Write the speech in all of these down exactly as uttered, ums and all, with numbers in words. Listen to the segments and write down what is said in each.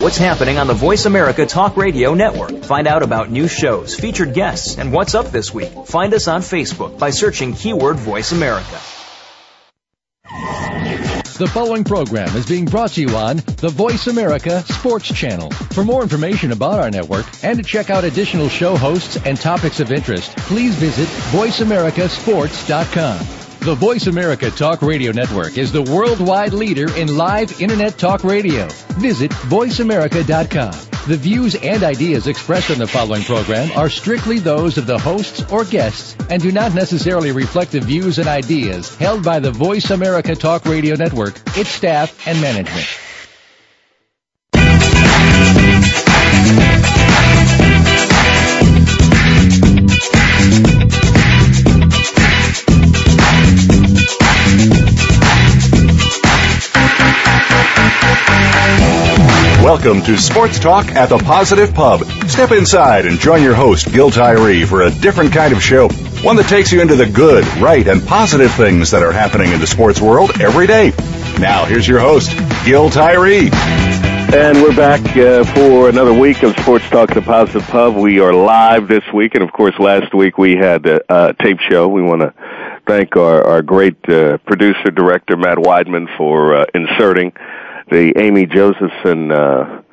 What's happening on the Voice America Talk Radio Network? Find out about new shows, featured guests, and what's up this week. Find us on Facebook by searching keyword Voice America. The following program is being brought to you on the Voice America Sports Channel. For more information about our network and to check out additional show hosts and topics of interest, please visit voice america sports dot com. The Voice America Talk Radio Network is the worldwide leader in live Internet talk radio. Visit voice america dot com. The views and ideas expressed on the following program are strictly those of the hosts or guests and do not necessarily reflect the views and ideas held by the Voice America Talk Radio Network, its staff, and management. Welcome to Sports Talk at the Positive Pub. Step inside and join your host, Gil Tyree, for a different kind of show. One that takes you into the good, right, and positive things that are happening in the sports world every day. Now, here's your host, Gil Tyree. And we're back uh, for another week of Sports Talk at the Positive Pub. We are live this week, and of course, last week we had a, a tape show. We want to thank our, our great uh, producer, director, Matt Weidman, for uh, inserting the Amy Josephson uh,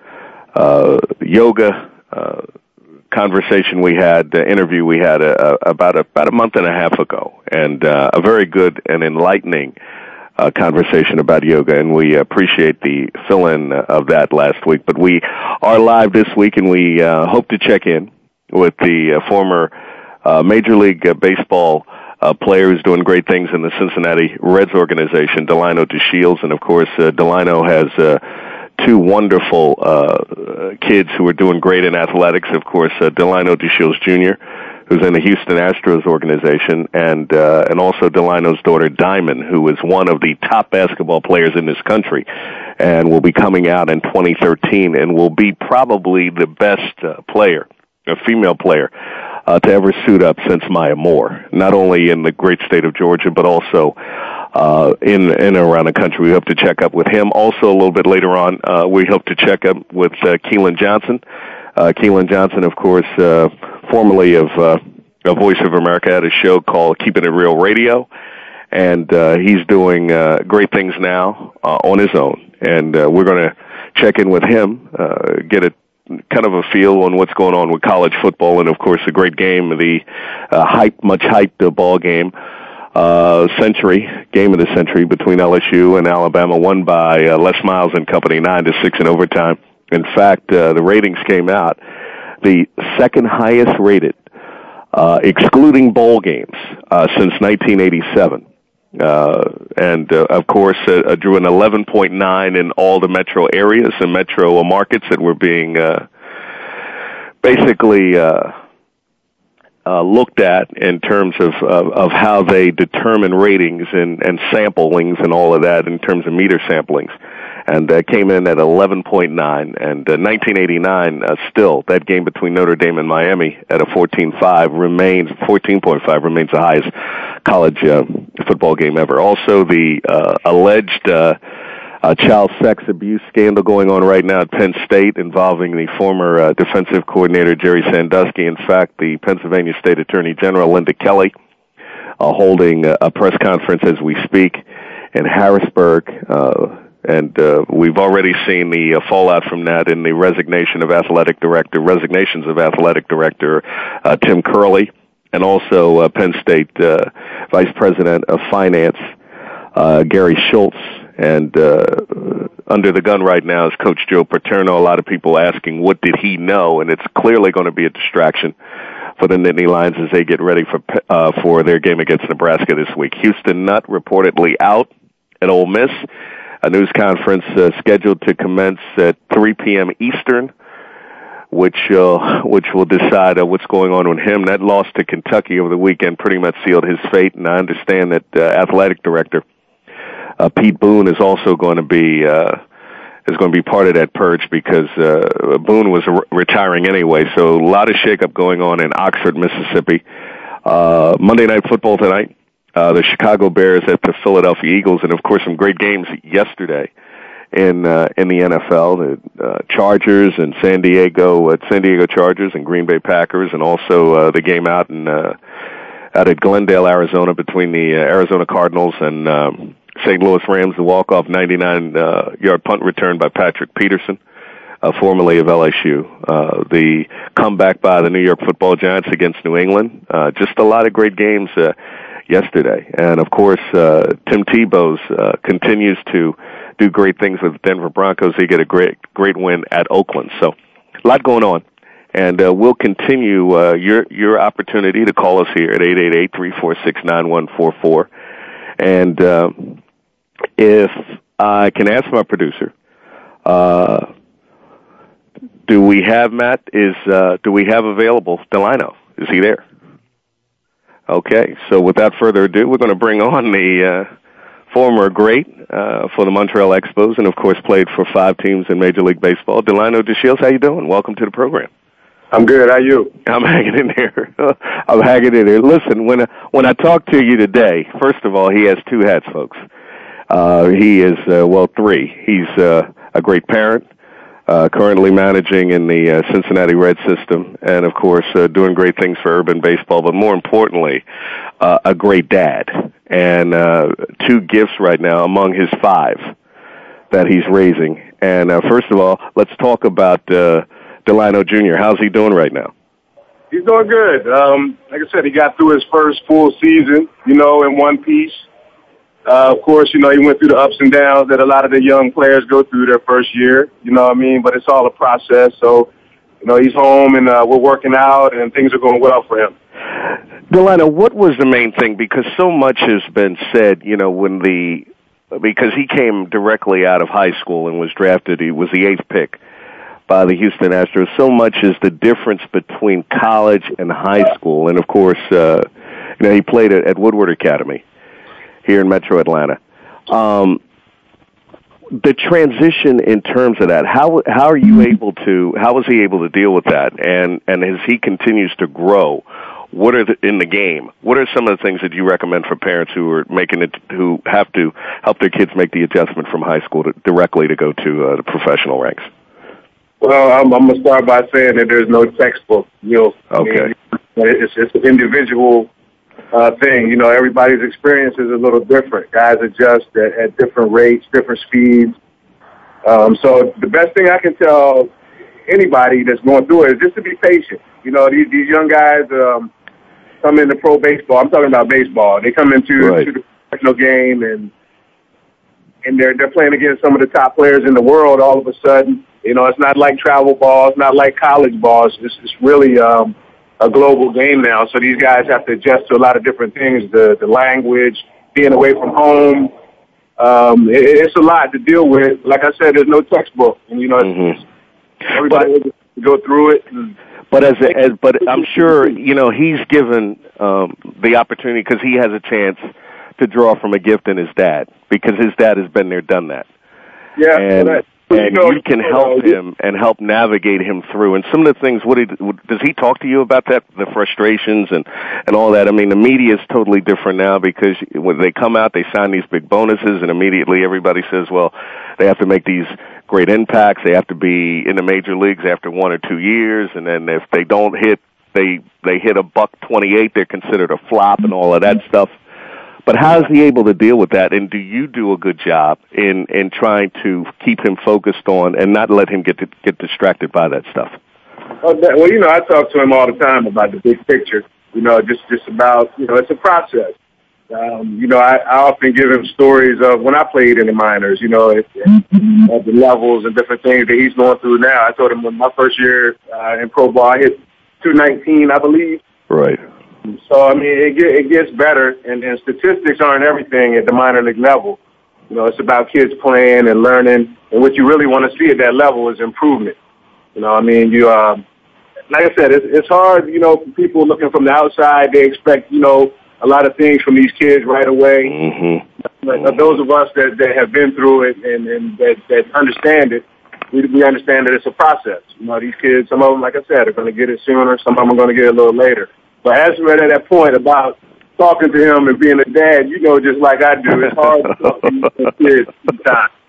uh, yoga uh, conversation we had, the interview we had uh, about a, about a month and a half ago, and uh, a very good and enlightening uh, conversation about yoga, and we appreciate the fill-in of that last week. But we are live this week, and we uh, hope to check in with the uh, former uh, Major League uh, Baseball Uh, player who's doing great things in the Cincinnati Reds organization, Delino DeShields. And, of course, uh, Delino has uh, two wonderful uh, kids who are doing great in athletics. Of course, uh, Delino DeShields Junior, who's in the Houston Astros organization, and uh, and also Delino's daughter, Diamond, who is one of the top basketball players in this country and will be coming out in twenty thirteen and will be probably the best uh, player, a female player, Uh, to ever suit up since Maya Moore, not only in the great state of Georgia, but also uh, in, in and around the country. We hope to check up with him. Also, a little bit later on, uh, we hope to check up with uh, Keelan Johnson. Uh, Keelan Johnson, of course, uh, formerly of uh, Voice of America, had a show called Keeping It Real Radio, and uh, he's doing uh, great things now uh, on his own. And uh, we're going to check in with him, uh, get it kind of a feel on what's going on with college football, and of course a great game, the uh, hype, much hyped uh, ball game, uh, century, game of the century between L S U and Alabama, won by uh, Les Miles and company, nine to six in overtime. In fact, uh, the ratings came out, the second highest rated, uh, excluding bowl games, uh, since nineteen eighty-seven. Uh, and, uh, of course, uh, drew an eleven point nine in all the metro areas and metro markets that were being, uh, basically, uh, uh, looked at in terms of, of, of how they determine ratings and, and samplings and all of that in terms of meter samplings. And uh, came in at eleven point nine. And uh, nineteen eighty-nine, uh, still, that game between Notre Dame and Miami at a fourteen five remains, fourteen point five remains the highest college uh, football game ever. Also, the uh, alleged uh, uh, child sex abuse scandal going on right now at Penn State involving the former uh, defensive coordinator Jerry Sandusky. In fact, the Pennsylvania State Attorney General Linda Kelly uh, holding a press conference as we speak in Harrisburg. Uh, And uh, we've already seen the uh, fallout from that in the resignation of athletic director, resignations of athletic director uh, Tim Curley, and also uh, Penn State uh, Vice President of Finance uh, Gary Schultz. And uh, under the gun right now is Coach Joe Paterno. A lot of people asking, what did he know? And it's clearly going to be a distraction for the Nittany Lions as they get ready for uh, for their game against Nebraska this week. Houston Nutt reportedly out at Ole Miss. A news conference uh, scheduled to commence at three p.m. Eastern, which uh, which will decide uh, what's going on with him. That loss to Kentucky over the weekend pretty much sealed his fate, and I understand that uh, athletic director uh, Pete Boone is also going to be uh, is going to be part of that purge because uh, Boone was re- retiring anyway. So a lot of shakeup going on in Oxford, Mississippi. Uh, Monday Night Football tonight. Uh, the Chicago Bears at the Philadelphia Eagles, and of course some great games yesterday in uh, in the N F L, the uh, Chargers and San Diego, uh, San Diego Chargers and Green Bay Packers, and also uh, the game out in uh, out at Glendale, Arizona, between the uh, Arizona Cardinals and um, Saint Louis Rams. The walk-off ninety-nine yard punt return by Patrick Peterson, uh, formerly of L S U. Uh, the comeback by the New York Football Giants against New England. Uh, just a lot of great games uh, yesterday, and of course, uh, Tim Tebow's uh, continues to do great things with the Denver Broncos. They get a great, great win at Oakland. So, a lot going on. And uh, we'll continue uh, your your opportunity to call us here at eight eight eight, three four six, nine one four four. And uh, if I can ask my producer, uh, do we have, Matt, is uh, do we have available Delino? Is he there? Okay, so without further ado, we're going to bring on the uh, former great uh, for the Montreal Expos, and of course played for five teams in Major League Baseball. Delino DeShields, how you doing? Welcome to the program. I'm good. How you? I'm hanging in there. I'm hanging in there. Listen, when I, when I talk to you today, first of all, he has two hats, folks. Uh, he is uh, well, three. He's uh, a great parent. Uh, currently managing in the uh, Cincinnati Red system, and of course uh, doing great things for urban baseball, but more importantly, uh, a great dad. And uh, two gifts right now among his five that he's raising. And uh, first of all, let's talk about uh, Delino Junior How's he doing right now? He's doing good. Um, like I said, he got through his first full season, you know, in one piece. Uh, of course, you know, he went through the ups and downs that a lot of the young players go through their first year, you know what I mean? But it's all a process. So, you know, he's home and uh, we're working out and things are going well for him. Delino, what was the main thing? Because so much has been said, you know, when the, because he came directly out of high school and was drafted, he was the eighth pick by the Houston Astros. So much is the difference between college and high school. And of course, uh, you know, he played at, at Woodward Academy here in Metro Atlanta. Um, the transition in terms of that, how how are you able to, how was he able to deal with that? And and as he continues to grow, what are the, in the game, what are some of the things that you recommend for parents who are making it, who have to help their kids make the adjustment from high school to directly to go to uh, the professional ranks? Well, I'm, I'm going to start by saying that there's no textbook. You know, okay. I mean, it's, it's an individual Uh, thing. You know, everybody's experience is a little different. Guys adjust at, at different rates, different speeds. Um, so the best thing I can tell anybody that's going through it is just to be patient. You know, these, these young guys um, come into pro baseball. I'm talking about baseball. They come into right. to the professional game and and they're they're playing against some of the top players in the world. All of a sudden, you know, it's not like travel ball. It's not like college balls. It's, it's really um, a global game now, so these guys have to adjust to a lot of different things, the the language, being away from home. Um, it, it's a lot to deal with. Like I said, there's no textbook, and you know, mm-hmm. everybody has to go through it. And, but as, a, as but I'm sure you know he's given um, the opportunity because he has a chance to draw from a gift in his dad because his dad has been there, done that. Yeah, and, that, and you, know, you can help him and help navigate him through. And some of the things, what he, does he talk to you about that, the frustrations and, and all that? I mean, the media is totally different now because when they come out, they sign these big bonuses, and immediately everybody says, well, they have to make these great impacts. They have to be in the major leagues after one or two years, and then if they don't hit, they they hit a buck twenty-eight, they're considered a flop and all of that stuff. But how is he able to deal with that? And do you do a good job in, in trying to keep him focused on and not let him get to, get distracted by that stuff? Well, you know, I talk to him all the time about the big picture. You know, just just about, you know, it's a process. Um, you know, I, I often give him stories of when I played in the minors, you know, at, at the levels and different things that he's going through now. I told him when my first year uh, in pro ball, I hit two nineteen, I believe. Right. So, I mean, it, get, it gets better, and, and statistics aren't everything at the minor league level. You know, it's about kids playing and learning, and what you really want to see at that level is improvement. You know, I mean, you, uh, like I said, it's, it's hard, you know, for people looking from the outside. They expect, you know, a lot of things from these kids right away. Mm-hmm. But those of us that, that have been through it and, and that, that understand it, we, we understand that it's a process. You know, these kids, some of them, like I said, are going to get it sooner. Some of them are going to get it a little later. But as we're at that point about talking to him and being a dad, you know, just like I do, it's hard to talk to these kids sometimes.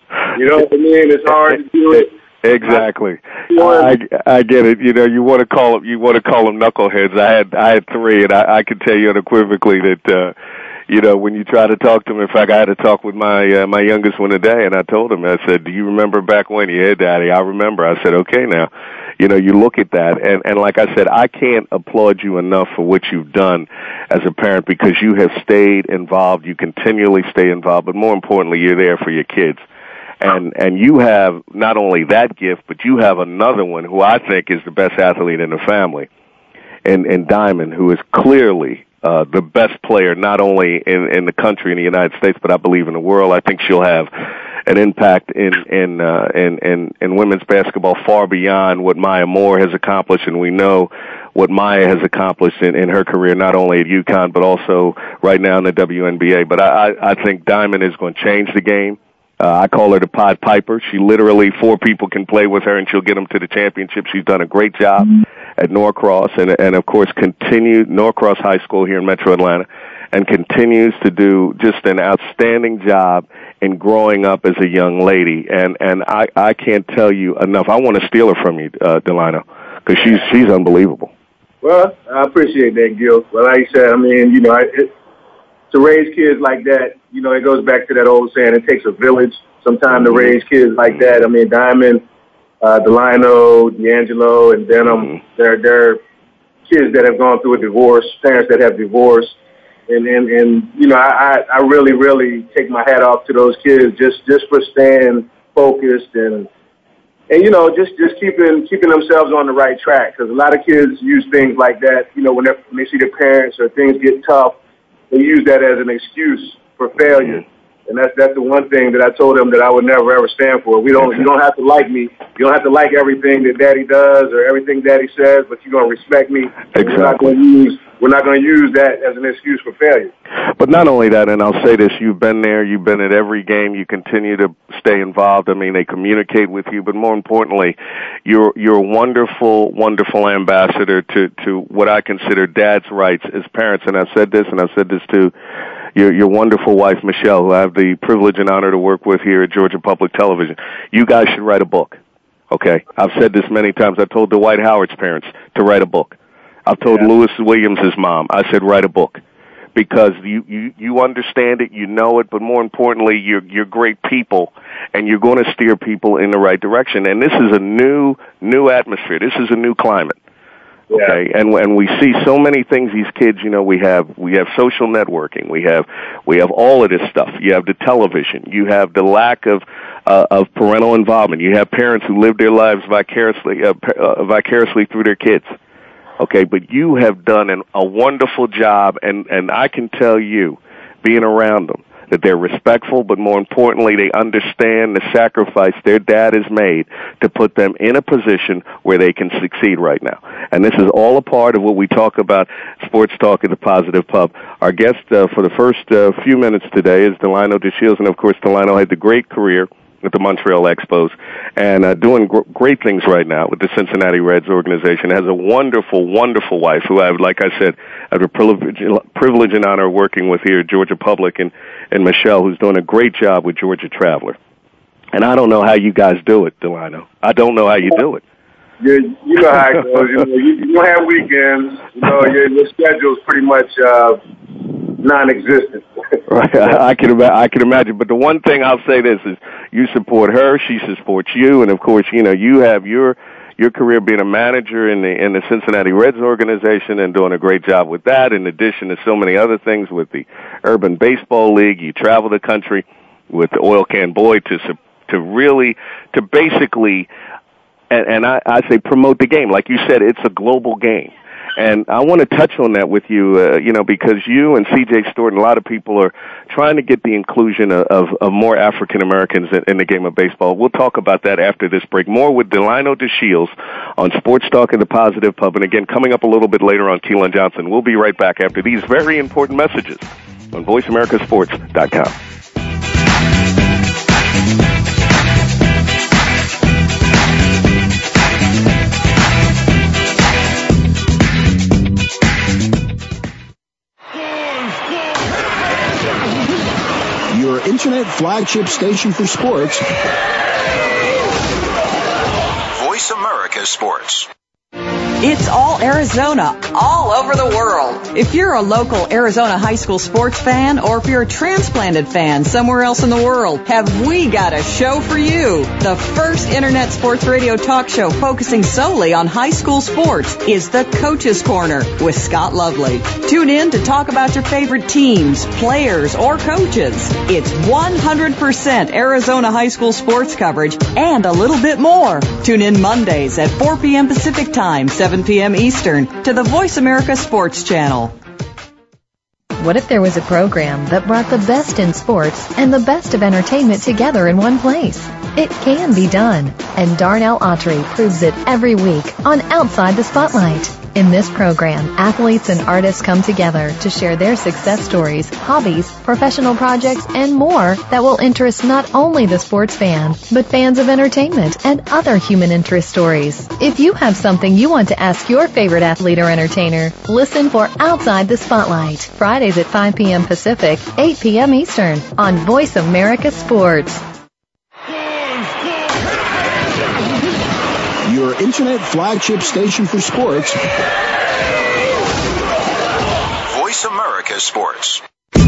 You know what I mean? It's hard to do it. Exactly. I I get it. You know, you want to call them you want to call them knuckleheads. I had I had three, and I, I can tell you unequivocally that uh, you know, when you try to talk to them. In fact, I had to talk with my uh, my youngest one today, and I told him, I said, "Do you remember back when?" Yeah, Daddy, I remember. I said, "Okay, now, you know, you look at that, and and like I said, I can't applaud you enough for what you've done as a parent because you have stayed involved. You continually stay involved, but more importantly, you're there for your kids." And and you have not only that gift, but you have another one who I think is the best athlete in the family, and, and Diamond, who is clearly uh, the best player not only in, in the country, in the United States, but I believe in the world. I think she'll have an impact in in, uh, in in in women's basketball far beyond what Maya Moore has accomplished, and we know what Maya has accomplished in, in her career, not only at UConn, but also right now in the W N B A. But I, I, I think Diamond is going to change the game. Uh, I call her the Pied Piper. She literally, four people can play with her, and she'll get them to the championship. She's done a great job at Norcross, and, and of course, continued Norcross High School here in Metro Atlanta, and continues to do just an outstanding job in growing up as a young lady. And and I, I can't tell you enough. I want to steal her from you, uh, Delano, because she's she's unbelievable. Well, I appreciate that, Gil. Well, like you said, I mean, you know, it, to raise kids like that, you know, it goes back to that old saying, it takes a village sometimes to raise kids like that. I mean, Diamond, uh, Delino, D'Angelo, and Denham, mm-hmm. they're, they're kids that have gone through a divorce, parents that have divorced. And, and, and you know, I, I really, really take my hat off to those kids just, just for staying focused and, and, you know, just, just keeping, keeping themselves on the right track. Because a lot of kids use things like that, you know, when, when they see their parents or things get tough, they use that as an excuse for failure. And that's that's the one thing that I told them that I would never ever stand for. We don't you don't have to like me. You don't have to like everything that Daddy does or everything Daddy says, but you're gonna respect me. Exactly. We're not gonna use we're not gonna use that as an excuse for failure. But not only that, and I'll say this, you've been there, you've been at every game, you continue to stay involved. I mean, they communicate with you, but more importantly, you're you're a wonderful, wonderful ambassador to, to what I consider dad's rights as parents. And I've said this, and I've said this to your your wonderful wife, Michelle, who I have the privilege and honor to work with here at Georgia Public Television. You guys should write a book, okay? I've said this many times. I told Dwight Howard's parents to write a book. I've told yeah. Lewis Williams' mom, I said, write a book. Because you, you, you understand it, you know it, but more importantly, you're, you're great people, and you're going to steer people in the right direction. And this is a new, new atmosphere. This is a new climate. Okay, yeah. and and we see so many things. These kids, you know, we have we have social networking, we have we have all of this stuff. You have the television, you have the lack of uh, of parental involvement. You have parents who live their lives vicariously uh, uh, vicariously through their kids. Okay, but you have done an, a wonderful job, and and I can tell you, being around them, that they're respectful, but more importantly, they understand the sacrifice their dad has made to put them in a position where they can succeed right now. And this is all a part of what we talk about, Sports Talk at the Positive Pub. Our guest uh, for the first uh, few minutes today is Delino DeShields, and of course, Delino had the great career with the Montreal Expos, and uh, doing gr- great things right now with the Cincinnati Reds organization. Has a wonderful, wonderful wife who I have, like I said, I have a privilege, privilege and honor working with here at Georgia Public, and, and Michelle, who's doing a great job with Georgia Traveler. And I don't know how you guys do it, Delino. I don't know how you do it. You, you know how it goes. You, know, you, you don't have weekends. You know, your, your schedule's pretty much uh, non-existent. Right, I can I can imagine. But the one thing I'll say this is, you support her, she supports you, and of course, you know, you have your your career being a manager in the in the Cincinnati Reds organization and doing a great job with that. In addition to so many other things with the Urban Baseball League, you travel the country with the Oil Can Boy to to really to basically, and, and I, I say promote the game. Like you said, it's a global game. And I want to touch on that with you, uh, you know, because you and C J Stewart and a lot of people are trying to get the inclusion of, of, of more African Americans in, in the game of baseball. We'll talk about that after this break. More with Delino DeShields on Sports Talk and the Positive Pub. And again, coming up a little bit later on Keelan Johnson. We'll be right back after these very important messages on voice america sports dot com. Your internet flagship station for sports. Voice America Sports. It's all Arizona, all over the world. If you're a local Arizona high school sports fan, or if you're a transplanted fan somewhere else in the world, have we got a show for you. The first internet sports radio talk show focusing solely on high school sports is the Coach's Corner with Scott Lovely. Tune in to talk about your favorite teams, players, or coaches. It's one hundred percent Arizona high school sports coverage and a little bit more. Tune in Mondays at four p.m. Pacific Time, seven p.m. Eastern, to the Voice America Sports Channel. What if there was a program that brought the best in sports and the best of entertainment together in one place? It can be done, and Darnell Autry proves it every week on Outside the Spotlight. In this program, athletes and artists come together to share their success stories, hobbies, professional projects, and more that will interest not only the sports fan, but fans of entertainment and other human interest stories. If you have something you want to ask your favorite athlete or entertainer, listen for Outside the Spotlight, Fridays at five p.m. Pacific, eight p.m. Eastern, on Voice America Sports. Your internet flagship station for sports. Voice America Sports.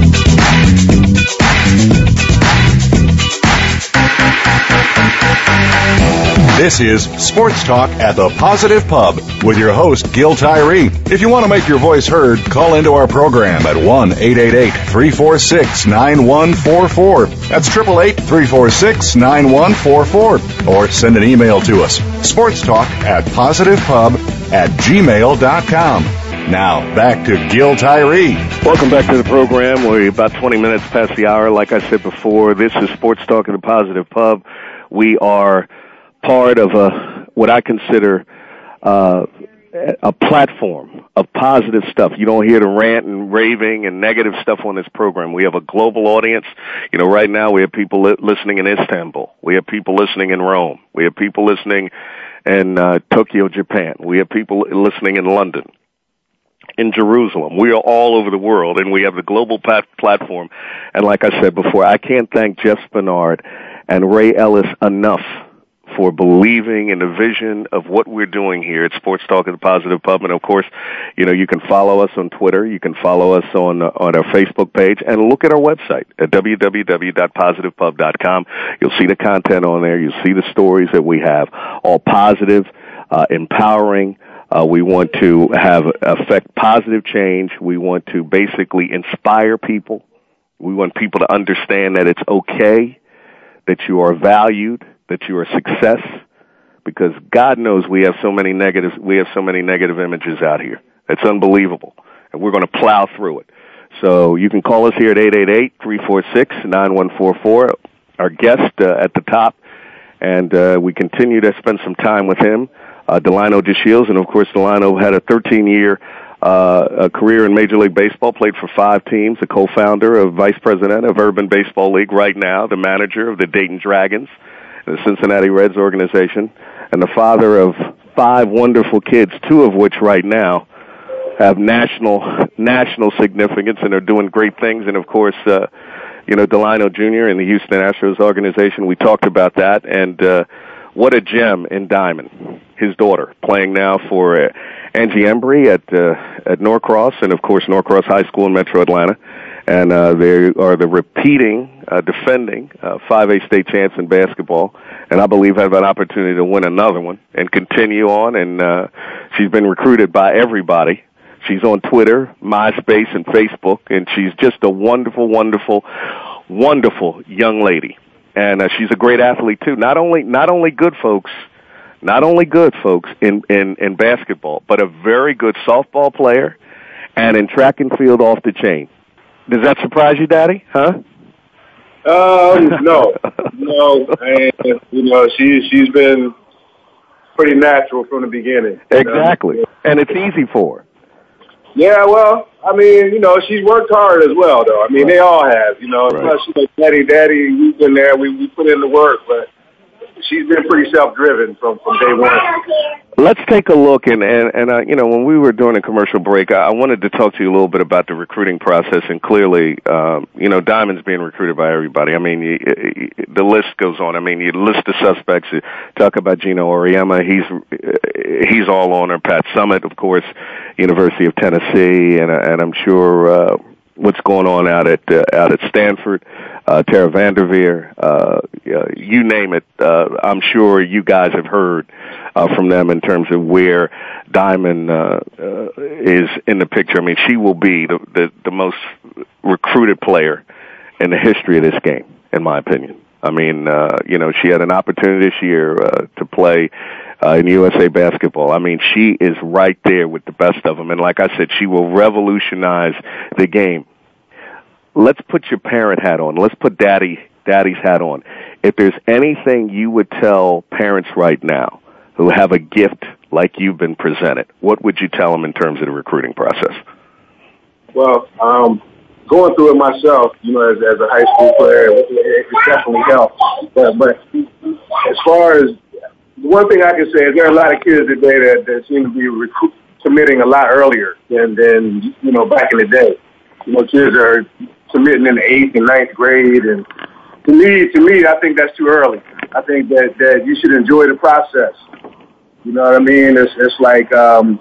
This is Sports Talk at the Positive Pub with your host, Gil Tyree. If you want to make your voice heard, call into our program at one eight eight eight, three four six, nine one four four. That's eight eight eight, three four six, nine one four four. Or send an email to us, sportstalk at positivepub at gmail dot com. Now, back to Gil Tyree. Welcome back to the program. We're about twenty minutes past the hour. Like I said before, this is Sports Talk at the Positive Pub. We are part of a what I consider uh, a platform of positive stuff. You don't hear the rant and raving and negative stuff on this program. We have a global audience. You know, right now we have people li- listening in Istanbul. We have people listening in Rome. We have people listening in uh, Tokyo, Japan. We have people listening in London, in Jerusalem. We are all over the world, and we have the global pat- platform. And like I said before, I can't thank Jeff Spinard and Ray Ellis enough for believing in the vision of what we're doing here at Sports Talk at the Positive Pub. And, of course, you know, you can follow us on Twitter. You can follow us on uh, on our Facebook page. And look at our website at w w w dot positive pub dot com. You'll see the content on there. You'll see the stories that we have, all positive, uh, empowering. Uh, we want to have affect positive change. We want to basically inspire people. We want people to understand that it's okay, that you are valued, that you are a success, because God knows we have so many negative, we have so many negative images out here. It's unbelievable, and we're going to plow through it. So you can call us here at eight eight eight, three four six, nine one four four. Our guest uh, at the top, and uh, we continue to spend some time with him, uh, Delino DeShields, and of course Delino had a thirteen-year uh, a career in Major League Baseball, played for five teams, a co-founder of Vice President of Urban Baseball League right now, the manager of the Dayton Dragons, the Cincinnati Reds organization, and the father of five wonderful kids, two of which right now have national national significance and are doing great things. And, of course, uh, you know, Delino Junior in the Houston Astros organization, we talked about that. And uh, what a gem in Diamond, his daughter, playing now for uh, Angie Embry at, uh, at Norcross, and, of course, Norcross High School in Metro Atlanta. And uh, they are the repeating, uh, defending uh, five A state champs in basketball, and I believe have an opportunity to win another one and continue on. And uh, she's been recruited by everybody. She's on Twitter, MySpace, and Facebook, and she's just a wonderful, wonderful, wonderful young lady. And uh, she's a great athlete too. Not only, not only good folks, not only good folks in, in in basketball, but a very good softball player, and in track and field off the chain. Does that surprise you, Daddy? Huh? Um, no, no, and you know she she's been pretty natural from the beginning. Exactly, you know? And it's easy for her. Yeah, well, I mean, you know, she's worked hard as well, though. I mean, right. They all have, you know. Right. Especially like Daddy, Daddy, we've been there. We we put in the work, but she's been pretty self-driven from, from day one. let's take a look, and, and, and uh, you know, when we were doing a commercial break, I, I wanted to talk to you a little bit about the recruiting process, and clearly, um, you know, Diamond's being recruited by everybody. I mean, you, you, the list goes on. I mean, you list the suspects. You talk about Gino Auriemma. He's, he's all on her. Pat Summitt, of course, University of Tennessee, and, and I'm sure, uh, what's going on out at, uh, out at Stanford. Uh, Tara Vanderveer, uh, you name it. Uh, I'm sure you guys have heard uh, from them in terms of where Diamond uh, uh, is in the picture. I mean, she will be the, the, the most recruited player in the history of this game, in my opinion. I mean, uh, you know, she had an opportunity this year uh, to play uh, in U S A basketball. I mean, she is right there with the best of them. And like I said, she will revolutionize the game. Let's put your parent hat on. Let's put daddy, daddy's hat on. If there's anything you would tell parents right now who have a gift like you've been presented, what would you tell them in terms of the recruiting process? Well, um, going through it myself, you know, as, as a high school player, it, it definitely helps. But, but as far as the one thing I can say is there are a lot of kids today that, that seem to be recruit, committing a lot earlier than, than, you know, back in the day. You know, kids are committing in the eighth and ninth grade, and to me, to me, I think that's too early. I think that, that you should enjoy the process. You know what I mean? It's it's like um,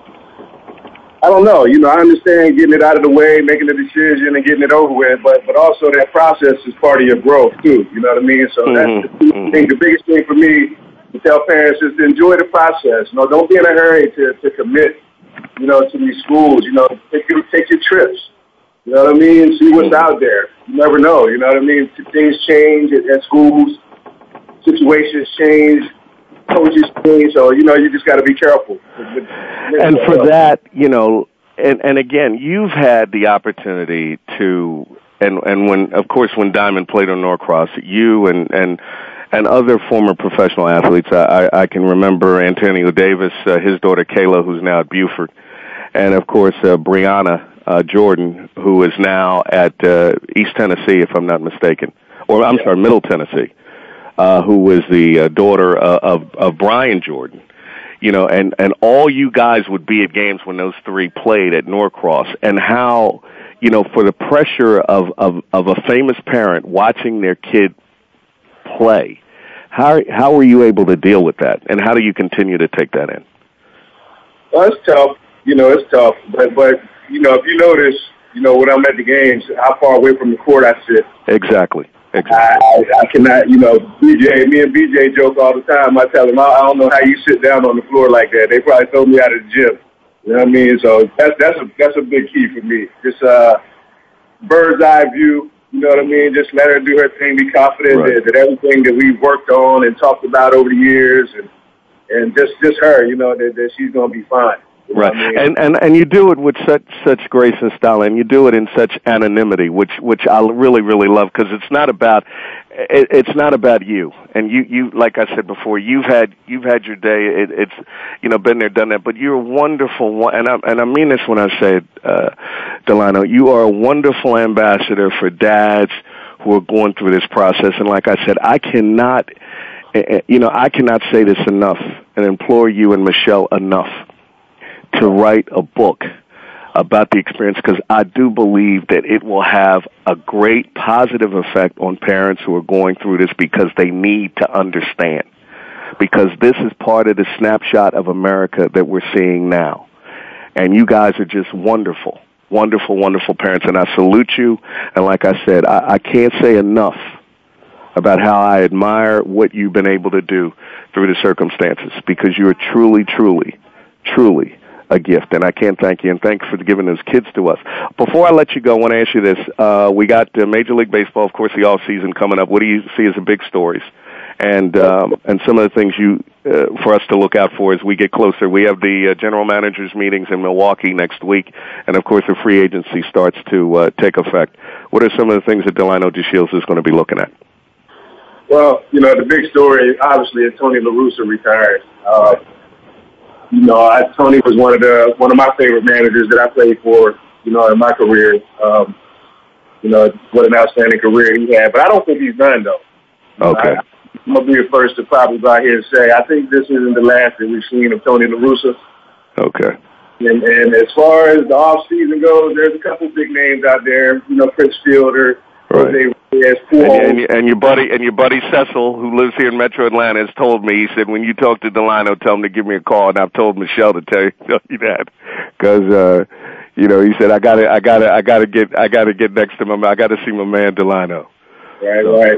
I don't know. You know, I understand getting it out of the way, making the decision, and getting it over with, but but also that process is part of your growth too. You know what I mean? So mm-hmm. that's the thing. The biggest thing for me to tell parents is to enjoy the process. You know, don't be in a hurry to to commit. You know, to these schools. You know, take your take your trips. You know what I mean? See what's out there. You never know. You know what I mean? Things change at, at schools. Situations change. Coaches change. So, you know, you just got to be careful. And for that, you know, and, and again, you've had the opportunity to, and, and when, of course, when Diamond played on Norcross, you and, and, and other former professional athletes, I, I can remember Antonio Davis, uh, his daughter Kayla, who's now at Buford, and, of course, uh, Brianna Uh, Jordan, who is now at uh, East Tennessee, if I'm not mistaken, or I'm yeah. sorry, Middle Tennessee, uh, who was the uh, daughter uh, of of Brian Jordan. You know, and and all you guys would be at games when those three played at Norcross, and how, you know, for the pressure of of of a famous parent watching their kid play, how how were you able to deal with that, and how do you continue to take that in? Well, it's tough. You know, it's tough, but but. You know, if you notice, you know, when I'm at the games, how far away from the court I sit. Exactly. Exactly. I, I cannot, you know, B J, me and B J joke all the time. I tell them, I, I don't know how you sit down on the floor like that. They probably throw me out of the gym. You know what I mean? So that's that's a that's a big key for me. Just uh, bird's eye view. You know what I mean? Just let her do her thing. Be confident right. that, that everything that we've worked on and talked about over the years, and and just just her, you know, that, that she's gonna be fine. Right, I mean? and and and you do it with such such grace and style, and you do it in such anonymity, which which I really really love, because it's not about it, it's not about you. And you you like I said before, you've had you've had your day. It, it's you know been there, done that. But you're a wonderful, and I and I mean this when I say it, uh, Delano. You are a wonderful ambassador for dads who are going through this process. And like I said, I cannot, you know, I cannot say this enough, and implore you and Michelle enough to write a book about the experience, because I do believe that it will have a great positive effect on parents who are going through this, because they need to understand. Because this is part of the snapshot of America that we're seeing now. And you guys are just wonderful, wonderful, wonderful parents, and I salute you. And like I said, I, I can't say enough about how I admire what you've been able to do through the circumstances, because you are truly, truly, truly a gift, and I can't thank you, and thanks for giving those kids to us. Before I let you go, I want to ask you this. Uh, we got uh, Major League Baseball, of course, the off-season coming up. What do you see as the big stories? And um, and some of the things you uh, for us to look out for as we get closer. We have the uh, general managers meetings in Milwaukee next week, and, of course, the free agency starts to uh, take effect. What are some of the things that Delano DeShields is going to be looking at? Well, you know, the big story, obviously, is Tony La Russa retired. Uh, You know, I, Tony was one of the one of my favorite managers that I played for, you know, in my career. Um, you know, what an outstanding career he had. But I don't think he's done, though. Okay. I, I'm going to be the first to probably go out here and say I think this isn't the last that we've seen of Tony La Russa. Okay. And, and as far as the off season goes, there's a couple big names out there. You know, Chris Fielder, right. Jose Reyes, and, and, and your buddy and your buddy Cecil, who lives here in Metro Atlanta, has told me. He said when you talk to Delano, tell him to give me a call. And I've told Michelle to tell you, tell you that because uh, you know he said I got to I got to I got to get I got to get next to my I got to see my man Delano. Right, right.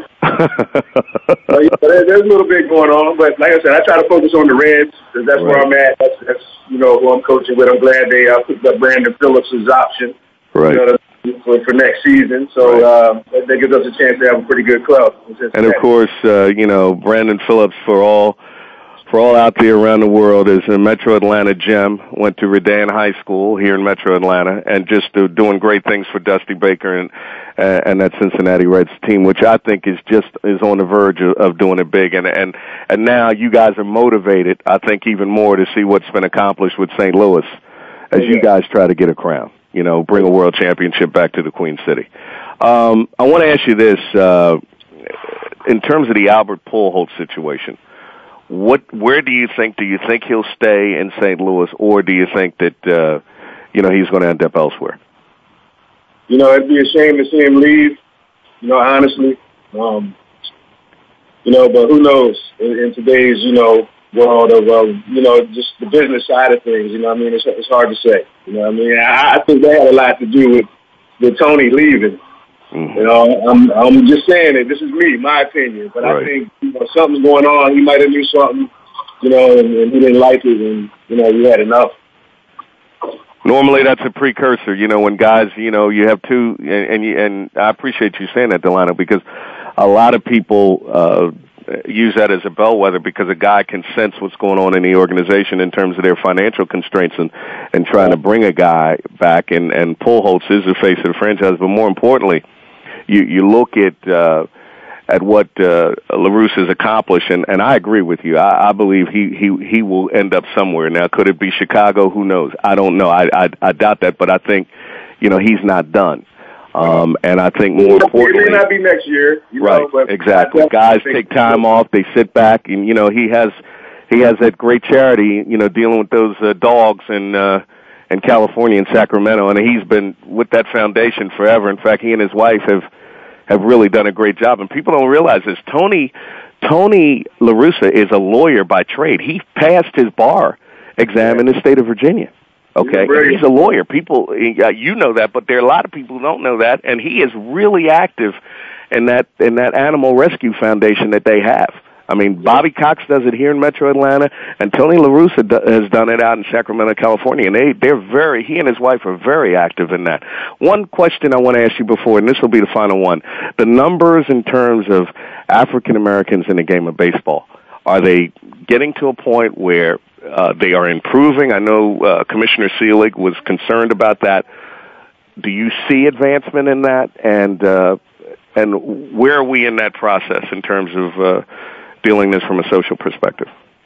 So, yeah, there's a little bit going on, but like I said, I try to focus on the Reds because that's right. where I'm at. That's, that's you know who I'm coaching with. I'm glad they uh, picked up Brandon Phillips' option right. you know, for, for next season. So right. uh, that, that gives us a chance to have a pretty good club. And of course, uh, you know Brandon Phillips for all for all out there around the world is a Metro Atlanta gem. Went to Redan High School here in Metro Atlanta, and just uh, doing great things for Dusty Baker and. Uh, and that Cincinnati Reds team, which I think is just is on the verge of, of doing it big, and and and now you guys are motivated, I think, even more to see what's been accomplished with Saint Louis, as yeah. you guys try to get a crown, you know, bring a world championship back to the Queen City. Um, I want to ask you this: uh, in terms of the Albert Pujols situation, what, where do you think? Do you think he'll stay in Saint Louis, or do you think that uh, you know he's going to end up elsewhere? You know, it'd be a shame to see him leave, you know, honestly. Um, you know, but who knows in, in today's, you know, world of, um, you know, just the business side of things, you know what I mean? It's, it's hard to say. You know what I mean? I, I think that had a lot to do with, with Tony leaving. Mm-hmm. You know, I'm I'm just saying it. This is me, my opinion. But right. I think, you know, something's going on. He might have knew something, you know, and, and he didn't like it, and, you know, he had enough. Normally, that's a precursor. You know, when guys, you know, you have two, and and, you, and I appreciate you saying that, Delano, because a lot of people uh, use that as a bellwether because a guy can sense what's going on in the organization in terms of their financial constraints and, and trying to bring a guy back. And, and Pujols is the face of the franchise, but more importantly, you you look at uh, at what uh, La Russa has accomplished, and, and I agree with you. I, I believe he, he he will end up somewhere. Now, could it be Chicago? Who knows? I don't know. I, I I doubt that, but I think, you know, he's not done. Um, and I think more importantly, it may not be next year. You right? know, but exactly. Guys take time off. They sit back, and you know, he has he has that great charity. You know, dealing with those uh, dogs in uh, in California and Sacramento, and he's been with that foundation forever. In fact, he and his wife have. have really done a great job. And people don't realize this. Tony Tony La Russa is a lawyer by trade. He passed his bar exam in the state of Virginia. Okay? He's, he's a lawyer. People, you know that, but there are a lot of people who don't know that. And he is really active in that in that animal rescue foundation that they have. I mean, Bobby Cox does it here in Metro Atlanta, and Tony La Russa do, has done it out in Sacramento, California. And they, they're very, he and his wife are very active in that. One question I want to ask you before, and this will be the final one. The numbers in terms of African Americans in the game of baseball, are they getting to a point where uh, they are improving? I know uh, Commissioner Seelig was concerned about that. Do you see advancement in that? And uh, and where are we in that process in terms of uh, dealing this from a social perspective?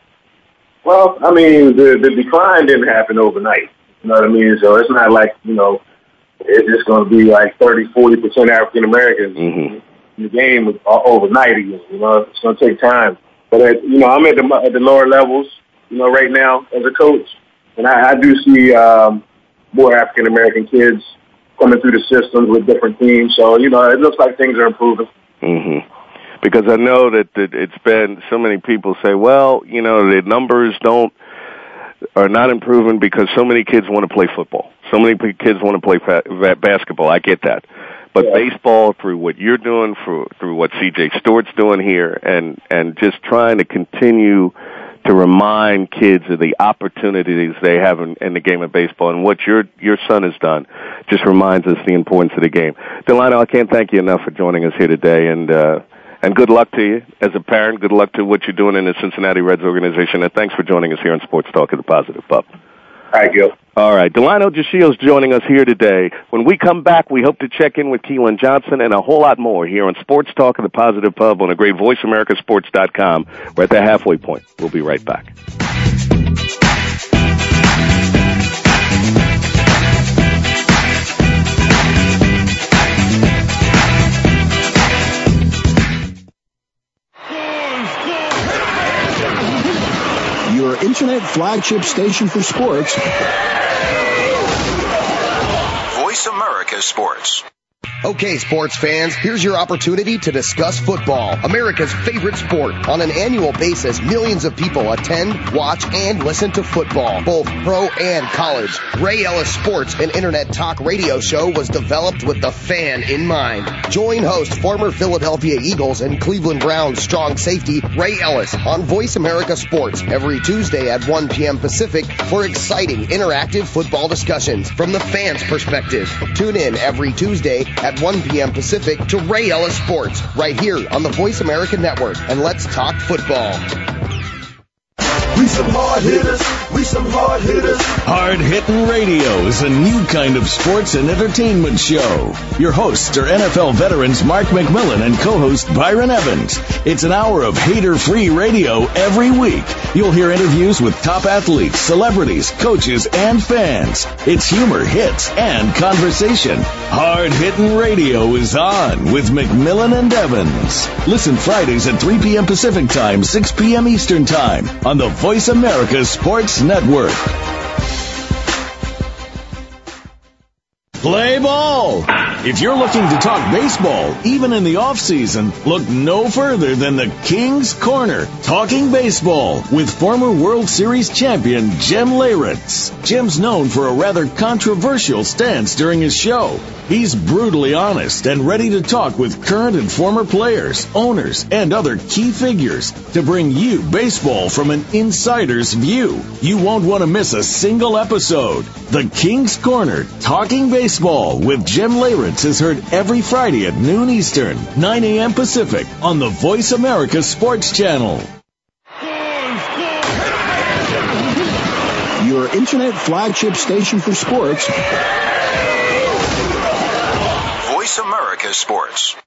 Well, I mean, the, the decline didn't happen overnight. You know what I mean? So it's not like, you know, it's just going to be like thirty, forty percent African Americans mm-hmm. in the game overnight again. You know, it's going to take time. But, at, you know, I'm at the, at the lower levels, you know, right now as a coach. And I, I do see um, more African American kids coming through the systems with different teams. So, you know, it looks like things are improving. Mm-hmm. Because I know that, that it's been, so many people say, well, you know, the numbers don't, are not improving because so many kids want to play football. So many kids want to play fa- basketball. I get that. But yeah. baseball, through what you're doing, through, through what C J Stewart's doing here, and, and just trying to continue to remind kids of the opportunities they have in, in the game of baseball, and what your your son has done just reminds us the importance of the game. Delano, I can't thank you enough for joining us here today, and uh, and good luck to you as a parent. Good luck to what you're doing in the Cincinnati Reds organization, and thanks for joining us here on Sports Talk at the Positive Pub. All right, Gil. All right, Delano Geshiel's joining us here today. When we come back, we hope to check in with Keelan Johnson and a whole lot more here on Sports Talk at the Positive Pub on the great voice america sports dot com. We're at the halfway point. We'll be right back. flagship station for sports. Voice America Sports. Okay, sports fans, here's your opportunity to discuss football, America's favorite sport. On an annual basis, millions of people attend, watch, and listen to football, both pro and college. Ray Ellis Sports, an internet talk radio show, was developed with the fan in mind. Join host, former Philadelphia Eagles and Cleveland Browns strong safety Ray Ellis on Voice America Sports every Tuesday at one p.m. Pacific for exciting, interactive football discussions from the fans' perspective. Tune in every Tuesday at one p.m. Pacific to Ray Ellis Sports right here on the Voice America Network, and let's talk football. We some hard hitters. We some hard hitters. Hard Hittin' Radio is a new kind of sports and entertainment show. Your hosts are N F L veterans Mark McMillan and co-host Byron Evans. It's an hour of hater-free radio every week. You'll hear interviews with top athletes, celebrities, coaches, and fans. It's humor, hits, and conversation. Hard Hittin' Radio is on with McMillan and Evans. Listen Fridays at three p.m. Pacific Time, six p.m. Eastern Time on the Voice America Sports Network. Play ball! If you're looking to talk baseball, even in the off-season, look no further than the King's Corner, talking baseball with former World Series champion Jim Leyritz. Jim's known for a rather controversial stance during his show. He's brutally honest and ready to talk with current and former players, owners, and other key figures to bring you baseball from an insider's view. You won't want to miss a single episode. The King's Corner, talking baseball with Jim Leyritz is heard every Friday at noon Eastern, nine a.m. Pacific on the Voice America Sports Channel. Your internet flagship station for sports. Voice America Sports.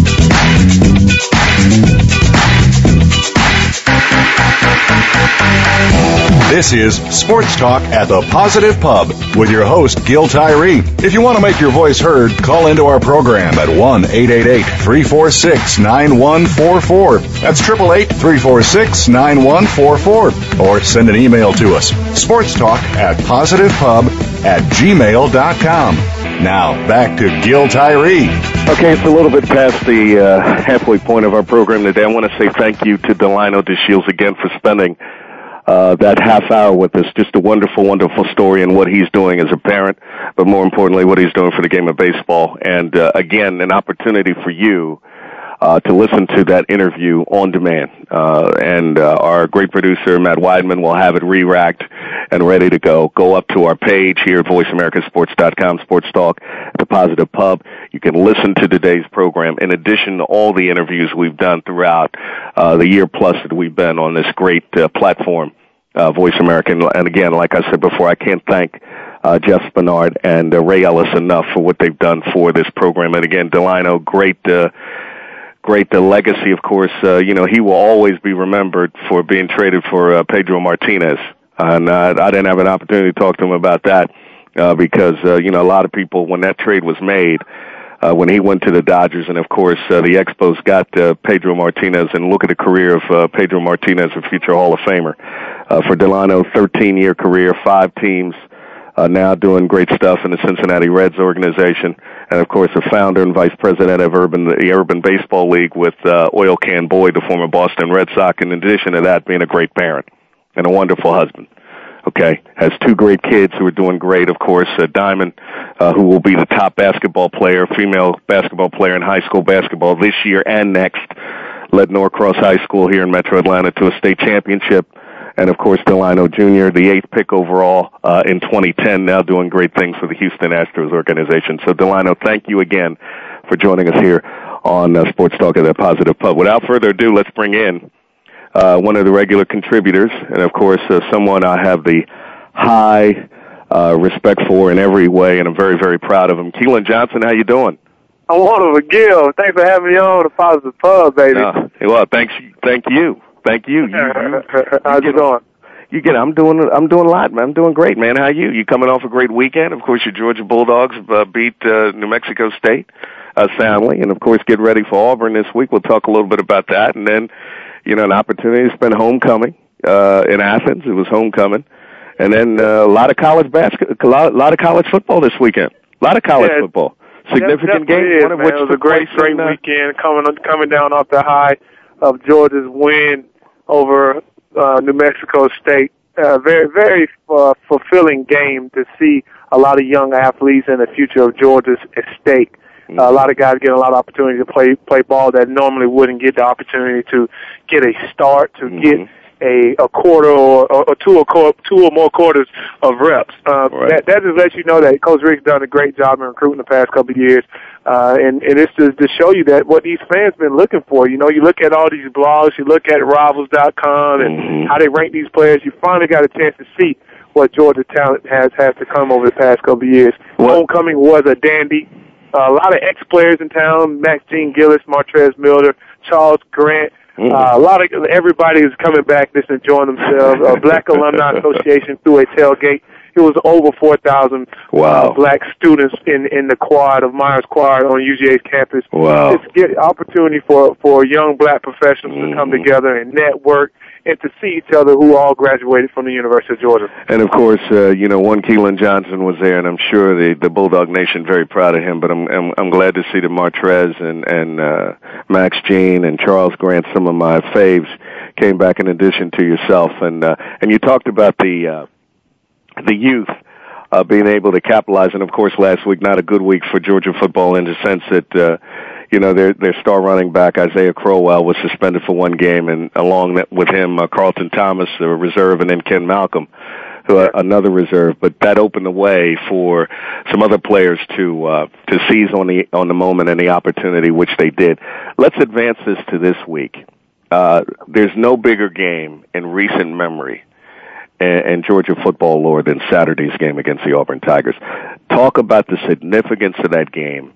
This is Sports Talk at the Positive Pub with your host, Gil Tyree. If you want to make your voice heard, call into our program at one eight eight eight, three four six, nine one four four. That's eight eight eight, three four six, nine one four four. Or send an email to us, sportstalk at positivepub at gmail dot com. Now, back to Gil Tyree. Okay, it's a little bit past the uh, halfway point of our program today. I want to say thank you to Delino DeShields again for spending uh, that half hour with us. Just a wonderful, wonderful story and what he's doing as a parent, but more importantly, what he's doing for the game of baseball. And, uh, again, an opportunity for you Uh, to listen to that interview on demand. Uh, and uh, our great producer, Matt Weidman, will have it re-racked and ready to go. Go up to our page here at voice america sports dot com, Sports Talk at the Positive Pub. You can listen to today's program in addition to all the interviews we've done throughout uh, the year plus that we've been on this great uh, platform, uh, Voice America. And again, like I said before, I can't thank uh, Jeff Spinard and uh, Ray Ellis enough for what they've done for this program. And again, Delino, great uh Great the legacy, of course. Uh, you know, he will always be remembered for being traded for uh, Pedro Martinez. And uh, I didn't have an opportunity to talk to him about that uh, because, uh, you know, a lot of people, when that trade was made, uh, when he went to the Dodgers, and, of course, uh, the Expos got uh, Pedro Martinez, and look at the career of uh, Pedro Martinez, a future Hall of Famer. Uh, for Delino, thirteen-year career, five teams, Uh, now doing great stuff in the Cincinnati Reds organization, and of course, a founder and vice president of Urban, the Urban Baseball League with uh, Oil Can Boyd, the former Boston Red Sox. In addition to that, being a great parent and a wonderful husband. Okay, has two great kids who are doing great. Of course, uh, Diamond, uh, who will be the top basketball player, female basketball player in high school basketball this year and next, led Norcross High School here in Metro Atlanta to a state championship. And, of course, Delino Junior, the eighth pick overall uh, in twenty ten, now doing great things for the Houston Astros organization. So, Delino, thank you again for joining us here on uh, Sports Talk at the Positive Pub. Without further ado, let's bring in uh, one of the regular contributors, and, of course, uh, someone I have the high uh, respect for in every way, and I'm very, very proud of him. Keelan Johnson, how you doing? I'm wonderful, Gil. Thanks for having me on the Positive Pub, baby. Uh, well, thanks, thank you. Thank you. you, you How's you doing? You get. I'm doing. I'm doing a lot, man. I'm doing great, man. How are you? You coming off a great weekend? Of course, your Georgia Bulldogs uh, beat uh, New Mexico State uh, soundly, and of course, get ready for Auburn this week. We'll talk a little bit about that, and then, you know, an opportunity to spend homecoming uh, in Athens. It was homecoming. And then uh, a lot of college basketball, a lot, lot of college football this weekend. A lot of college yeah, football. Significant game, one of which it was a great, great weekend coming coming down off the high of Georgia's win over uh, New Mexico State. Uh, very, very uh, fulfilling game to see a lot of young athletes and the future of Georgia's at stake. Mm-hmm. Uh, a lot of guys getting a lot of opportunity to play play ball that normally wouldn't get the opportunity to get a start, to mm-hmm. get a, a quarter or, or, or two or two or more quarters of reps. Uh, right. That that just lets you know that Coach Rick's done a great job in recruiting the past couple of years, uh, and and it's to, to show you that what these fans been looking for. You know, you look at all these blogs, you look at Rivals dot com and mm-hmm. how they rank these players. You finally got a chance to see what Georgia talent has has to come over the past couple of years. What? Homecoming was a dandy. Uh, a lot of ex-players in town: Max Gene Gillis, Martrez Miller, Charles Grant. Mm-hmm. Uh, a lot of everybody is coming back, just enjoying themselves. Uh, Black Alumni Association threw a tailgate. It was over four thousand wow. uh, black students in, in the quad of Myers Quad on U G A's campus. Wow. It's an opportunity for, for young black professionals mm-hmm. to come together and network and to see each other who all graduated from the University of Georgia. And, of course, uh, you know, one Keelan Johnson was there, and I'm sure the, the Bulldog Nation very proud of him, but I'm I'm, I'm glad to see the Martrez and, and uh, Max Gene and Charles Grant, some of my faves, came back in addition to yourself. And, uh, and you talked about the... Uh, the youth uh, being able to capitalize, and of course last week not a good week for Georgia football in the sense that uh, you know their their star running back Isaiah Crowell was suspended for one game, and along that, with him uh, Carlton Thomas, the reserve, and then Ken Malcolm, who uh, another reserve. But that opened the way for some other players to uh, to seize on the on the moment and the opportunity, which they did. Let's advance this to this week. Uh, there's no bigger game in recent memory and Georgia football lore than Saturday's game against the Auburn Tigers. Talk about the significance of that game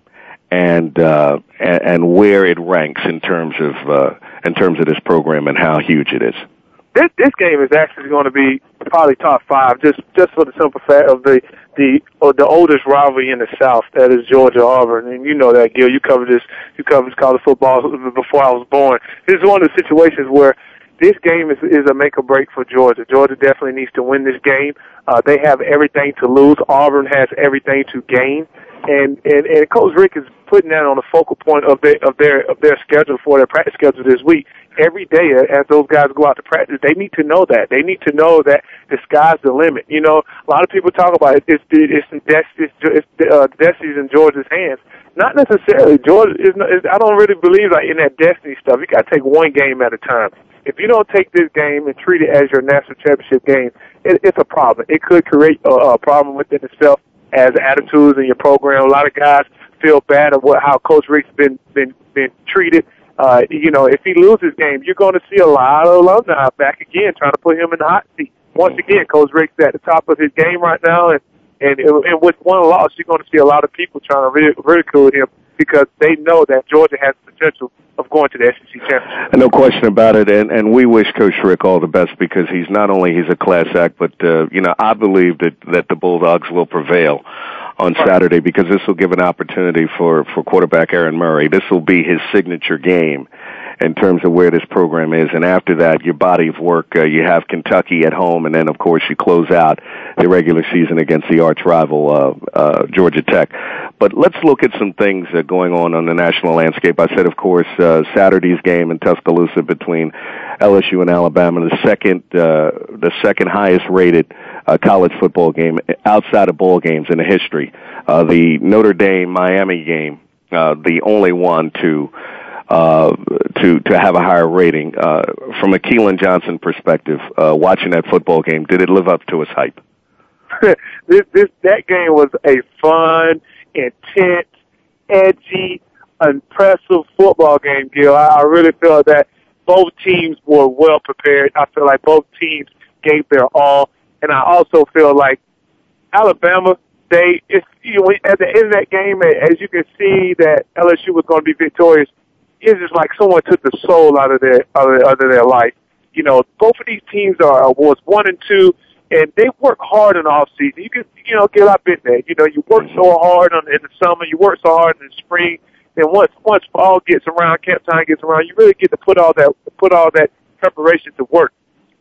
and uh, and, and where it ranks in terms of uh, in terms of this program and how huge it is. This, this game is actually going to be probably top five, just just for the simple fact of the the or the oldest rivalry in the South, that is Georgia Auburn, and you know that, Gil. You covered this. You covered college football before I was born. This is one of the situations where this game is, is a make or break for Georgia. Georgia definitely needs to win this game. Uh, they have everything to lose. Auburn has everything to gain. And, and, and Coach Rick is putting that on the focal point of their, of their, of their schedule for their practice schedule this week. Every day as those guys go out to practice, they need to know that. They need to know that the sky's the limit. You know, a lot of people talk about it. It's, it's, it's, it's, it's uh, destiny's in Georgia's hands. Not necessarily. Georgia is, is, I don't really believe like in that destiny stuff. You got to take one game at a time. If you don't take this game and treat it as your national championship game, it, it's a problem. It could create a, a problem within itself as attitudes in your program. A lot of guys feel bad of what how Coach Rick's been been been treated. Uh, you know, if he loses game, you're going to see a lot of alumni back again trying to put him in the hot seat. Once again, Coach Rick's at the top of his game right now, and and, and with one loss, you're going to see a lot of people trying to ridicule him because they know that Georgia has the potential of going to the S E C championship. No question about it, and, and we wish Coach Rick all the best because he's not only he's a class act, but uh, you know I believe that, that the Bulldogs will prevail on right. Saturday because this will give an opportunity for, for quarterback Aaron Murray. This will be his signature game in terms of where this program is, and after that, your body of work, uh, you have Kentucky at home, and then, of course, you close out the regular season against the arch rival, uh, uh, Georgia Tech. But let's look at some things uh, going on on the national landscape. I said, of course, uh, Saturday's game in Tuscaloosa between L S U and Alabama, the second, uh, the second highest-rated uh, college football game outside of bowl games in the history. Uh, the Notre Dame-Miami game, uh, the only one to Uh, to to have a higher rating. Uh, from a Keelan Johnson perspective, uh, watching that football game, did it live up to its hype? this this that game was a fun, intense, edgy, impressive football game, Gil. I, I really feel that both teams were well prepared. I feel like both teams gave their all, and I also feel like Alabama, they it's, you know, at the end of that game, as you can see that L S U was going to be victorious. It's just like someone took the soul out of their out of, out of their life. You know, both of these teams are was one and two, and they work hard in the off season. You can, you know, get up in there. You know, you work so hard on, in the summer, you work so hard in the spring. Then once once fall gets around, camp time gets around, you really get to put all that put all that preparation to work.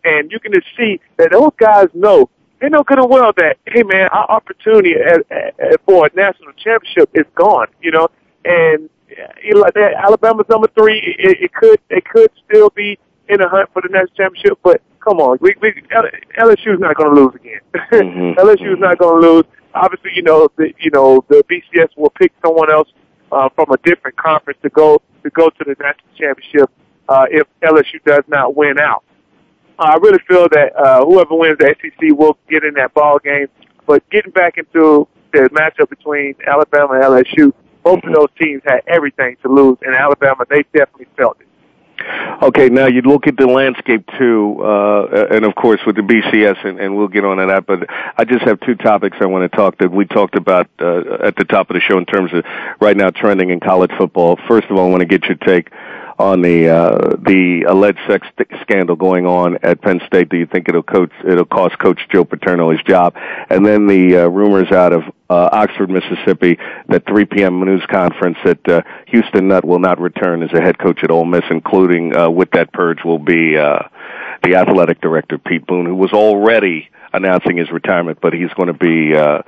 And you can just see that those guys know, they know good and well that, hey, man, our opportunity at, at, for a national championship is gone, you know. And you know, like that, Alabama's number three. It, it could it could still be in a hunt for the national championship, but come on, we, we L S U's not going to lose again. Mm-hmm. L S U's not going to lose. Obviously, you know, the, you know, the B C S will pick someone else uh, from a different conference to go to go to the national championship uh, if L S U does not win out. Uh, I really feel that uh, whoever wins the S E C will get in that ball game. But getting back into the matchup between Alabama and L S U, both of those teams had everything to lose, and Alabama, they definitely felt it. Okay, now you look at the landscape too, uh, and of course with the B C S, and, and we'll get on to that, but I just have two topics I want to talk that we talked about uh, at the top of the show in terms of right now trending in college football. First of all, I want to get your take on the uh, the alleged sex scandal going on at Penn State. Do you think it'll coach it'll cost Coach Joe Paterno his job? And then the uh, rumors out of uh, Oxford, Mississippi, that three p.m. news conference that uh, Houston Nutt will not return as a head coach at Ole Miss, including uh, with that purge will be uh, the athletic director Pete Boone, who was already announcing his retirement, but he's going to be uh,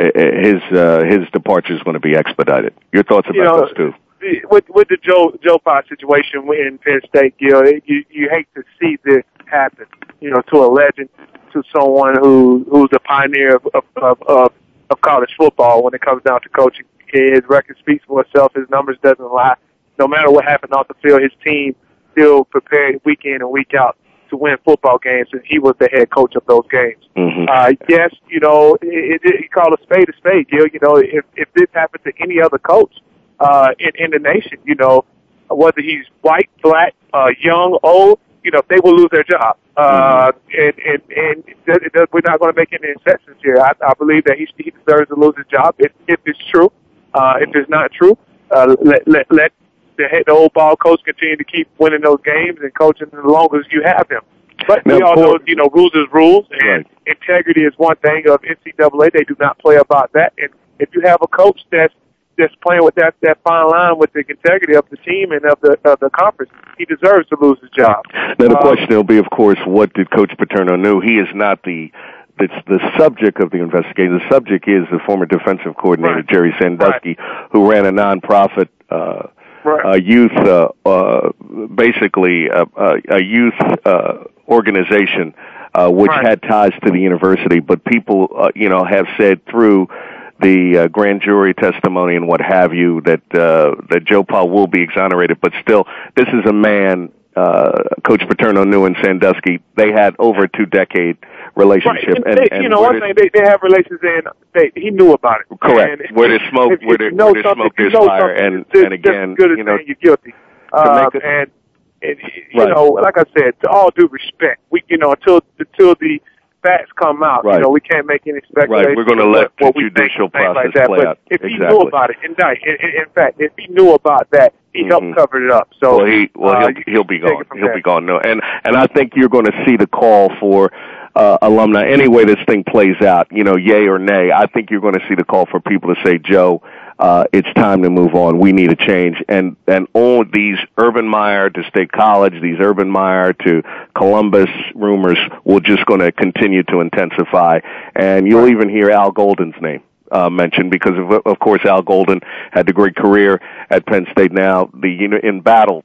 his uh, his departure is going to be expedited. Your thoughts about you know, those two? With with the Joe Joe Pye situation in Penn State, Gil, you you hate to see this happen. You know, to a legend, to someone who who's a pioneer of of of, of college football when it comes down to coaching. His record speaks for itself. His numbers doesn't lie. No matter what happened off the field, his team still prepared week in and week out to win football games, and he was the head coach of those games. Mm-hmm. Uh, yes, you know, it, it, he called a spade a spade, Gil. You know, if if this happened to any other coach Uh, in, in the nation, you know, whether he's white, black, uh, young, old, you know, they will lose their job. Uh, mm-hmm. and, and, and it, it, we're not going to make any exceptions here. I, I believe that he, he deserves to lose his job if, if it's true. Uh, if it's not true, uh, let, let, let the, head, the old ball coach continue to keep winning those games and coaching as long as you have him. But now, we all know, you know, rules is rules, and right. integrity is one thing of N C double A. They do not play about that. And if you have a coach that's just playing with that, that fine line with the integrity of the team and of the of the conference, he deserves to lose his job. Now the um, question will be, of course, what did Coach Paterno know? He is not the it's the subject of the investigation. The subject is the former defensive coordinator right. Jerry Sandusky, right. who ran a nonprofit uh, right. a youth, uh, uh, basically a, a youth uh, organization uh, which right. had ties to the university. But people, uh, you know, have said through the uh, grand jury testimony and what have you, that uh, that Joe Pye will be exonerated. But still, this is a man, uh, Coach Paterno knew in Sandusky. They had over a two-decade relationship. Right. And, and, and you know, one thing, they, they have relations, and they, he knew about it. Correct. And where there's smoke, if, where, there, where there's smoke, there's fire. And, and again, good as you know, you're guilty. Uh, a, and, and, you right. know, like I said, to all due respect, we, you know, until, until the facts come out, right. you know, we can't make any speculation. Right, we're going to let what the judicial think, process like that. play but out. If exactly. he knew about it, and in, in, in fact, if he knew about that, he mm-hmm. helped cover it up. So, well, he, well, uh, he'll, he'll be gone. He'll there. be gone. No, and and I think you're going to see the call for uh, alumni. Any way this thing plays out, you know, yay or nay, I think you're going to see the call for people to say, Joe, Uh, it's time to move on. We need a change. And, and all these Urban Meyer to State College, these Urban Meyer to Columbus rumors will just going to continue to intensify. And you'll right. even hear Al Golden's name uh, mentioned because, of, of course, Al Golden had a great career at Penn State. Now, the you know, in battle,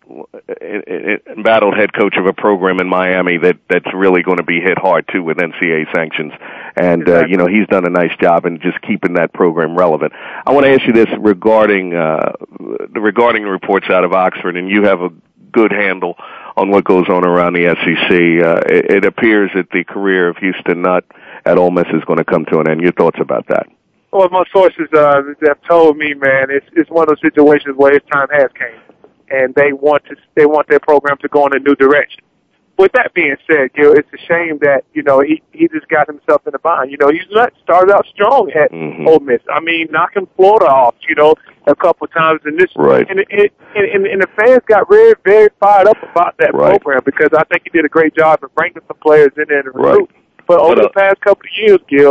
in, in battled head coach of a program in Miami that, that's really going to be hit hard, too, with N C A A sanctions. And, exactly. uh, you know, he's done a nice job in just keeping that program relevant. I want to ask you this regarding, uh, the regarding reports out of Oxford, and you have a good handle on what goes on around the S E C. Uh, it, it appears that the career of Houston Nutt at Ole Miss is going to come to an end. Your thoughts about that? Well, my sources uh, have told me, man, it's it's one of those situations where his time has came, and they want to they want their program to go in a new direction. With that being said, Gil, it's a shame that, you know, he, he just got himself in a bind. You know, he's not started out strong at mm-hmm. Ole Miss. I mean, knocking Florida off, you know, a couple of times in this. Right. And, it, and, and the fans got very, very fired up about that right. program because I think he did a great job of bringing some players in there to recruit. Right. But over but, uh, the past couple of years, Gil,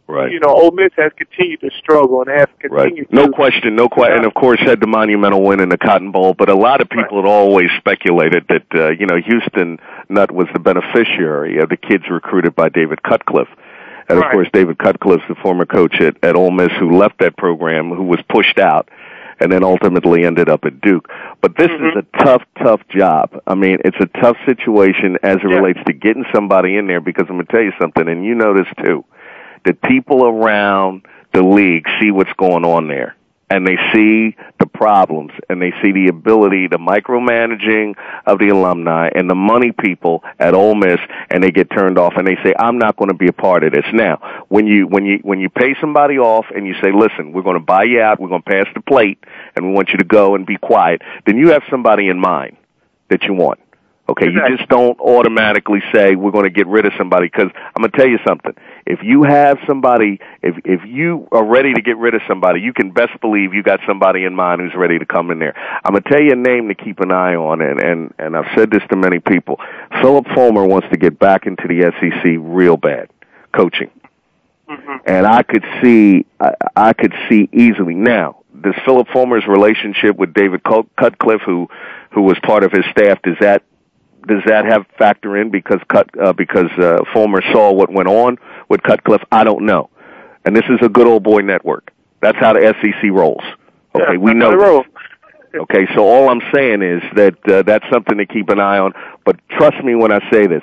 Right. You know, Ole Miss has continued to struggle and has continued right. No to... question, no question. And, of course, had the monumental win in the Cotton Bowl. But a lot of people right. had always speculated that, uh, you know, Houston Nutt was the beneficiary of the kids recruited by David Cutcliffe. And, of right. course, David Cutcliffe's the former coach at, at Ole Miss who left that program, who was pushed out, and then ultimately ended up at Duke. But this mm-hmm. is a tough, tough job. I mean, it's a tough situation as it yeah. relates to getting somebody in there, because I'm going to tell you something, and you know this too. The people around the league see what's going on there, and they see the problems, and they see the ability, the micromanaging of the alumni and the money people at Ole Miss, and they get turned off, and they say, I'm not going to be a part of this. Now, when you when you when you pay somebody off and you say, listen, we're going to buy you out, we're going to pass the plate, and we want you to go and be quiet, then you have somebody in mind that you want. Okay, exactly. You just don't automatically say we're going to get rid of somebody, because I'm going to tell you something. If you have somebody, if if you are ready to get rid of somebody, you can best believe you got somebody in mind who's ready to come in there. I'm going to tell you a name to keep an eye on, and, and, and I've said this to many people. Philip Fulmer wants to get back into the S E C real bad, coaching. Mm-hmm. And I could see, I, I could see easily. Now, does Philip Fulmer's relationship with David Cutcliffe, who who was part of his staff, does that Does that have factor in because Cut uh, because uh, Fulmer saw what went on with Cutcliffe? I don't know. And this is a good old boy network. That's how the S E C rolls. Okay, yeah, we know this. Okay, so all I'm saying is that uh, that's something to keep an eye on. But trust me when I say this: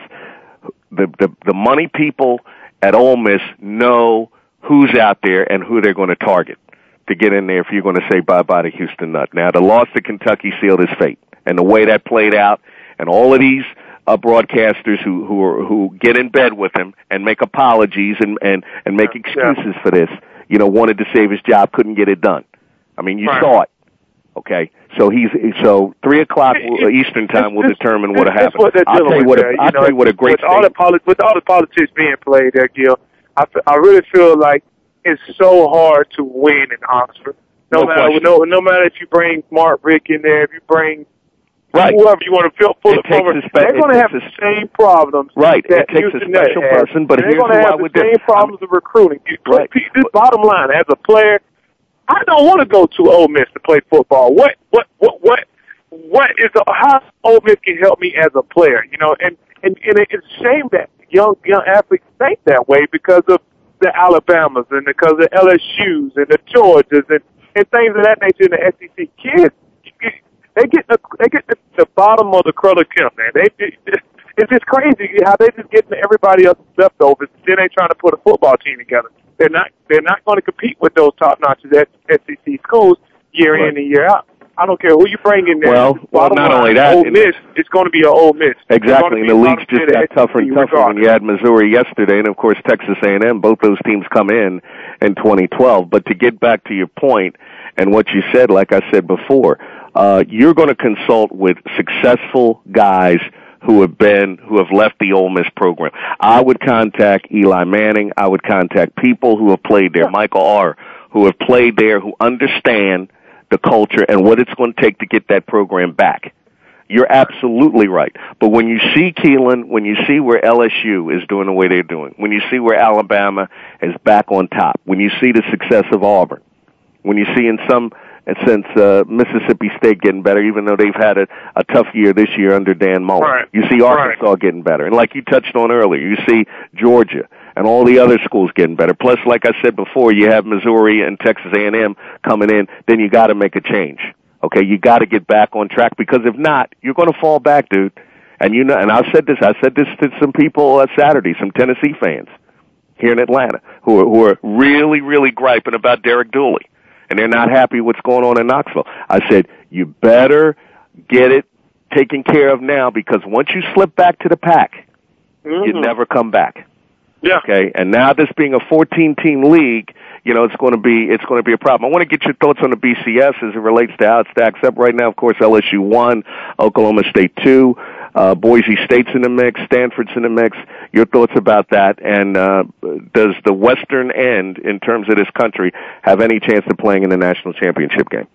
the the, the money people at Ole Miss know who's out there and who they're going to target to get in there if you're going to say bye bye to Houston Nutt. Now, the loss to Kentucky sealed his fate, and the way that played out. And all of these uh, broadcasters who who are, who get in bed with him and make apologies and and and make excuses yeah. for this, you know, wanted to save his job, couldn't get it done. I mean, you right. saw it. Okay, so he's so three o'clock Eastern time will it's, determine what happened. What I'll tell you what. A, I'll tell you what a great. With all the poli- with all the politics being played there, Gil, I, I really feel like it's so hard to win in Oxford. No, no matter no, no matter if you bring Mark Rick in there, if you bring Right. whoever you want to feel full of forward, spe- they're going to have the same problems. Right. That it takes Houston a special has. person, but they're here's going to have the same problems of recruiting. Right. This bottom line, as a player, I don't want to go to Ole Miss to play football. What, what, what, what, what is a, how Ole Miss can help me as a player? You know, and and, and it's a shame that young young athletes think that way because of the Alabamas and because of the L S U's and the Georgias and, and things of that nature in the S E C. Kids. They get the they get the, the bottom of the Cruller Kemp, man. They, they it's just crazy how they just getting everybody else leftovers. Then they trying to put a football team together. They're not they're not going to compete with those top notches at S E C schools year right. in and year out. I don't care who you bring in there. Well, well not line, only that, Ole Miss, it's going to be an Ole Miss. Exactly, and the league's just got tougher and tougher. When you had Missouri yesterday, and of course Texas A and M, both those teams come in in twenty twelve. But to get back to your point and what you said, like I said before. Uh, you're going to consult with successful guys who have been, who have left the Ole Miss program. I would contact Eli Manning. I would contact people who have played there, Michael R., who have played there, who understand the culture and what it's going to take to get that program back. You're absolutely right. But when you see Keelan, when you see where L S U is doing the way they're doing, when you see where Alabama is back on top, when you see the success of Auburn, when you see in some And since uh, Mississippi State getting better, even though they've had a, a tough year this year under Dan Mullen. Right. You see Arkansas right. getting better. And like you touched on earlier, you see Georgia and all the other schools getting better. Plus, like I said before, you have Missouri and Texas A and M coming in. Then you got to make a change. Okay, you got to get back on track because if not, you're going to fall back, dude. And you know, and I said this. I said this to some people uh, Saturday, some Tennessee fans here in Atlanta who are, who are really, really griping about Derek Dooley. And they're not happy what's going on in Knoxville. I said, you better get it taken care of now because once you slip back to the pack, mm-hmm. you never come back. Yeah. Okay. And now this being a fourteen-team league, you know, it's going to be it's going to be a problem. I want to get your thoughts on the B C S as it relates to how it stacks up right now. Of course, L S U one, Oklahoma State two, uh, Boise State's in the mix, Stanford's in the mix. Your thoughts about that? And uh, does the Western end, in terms of this country, have any chance of playing in the national championship game?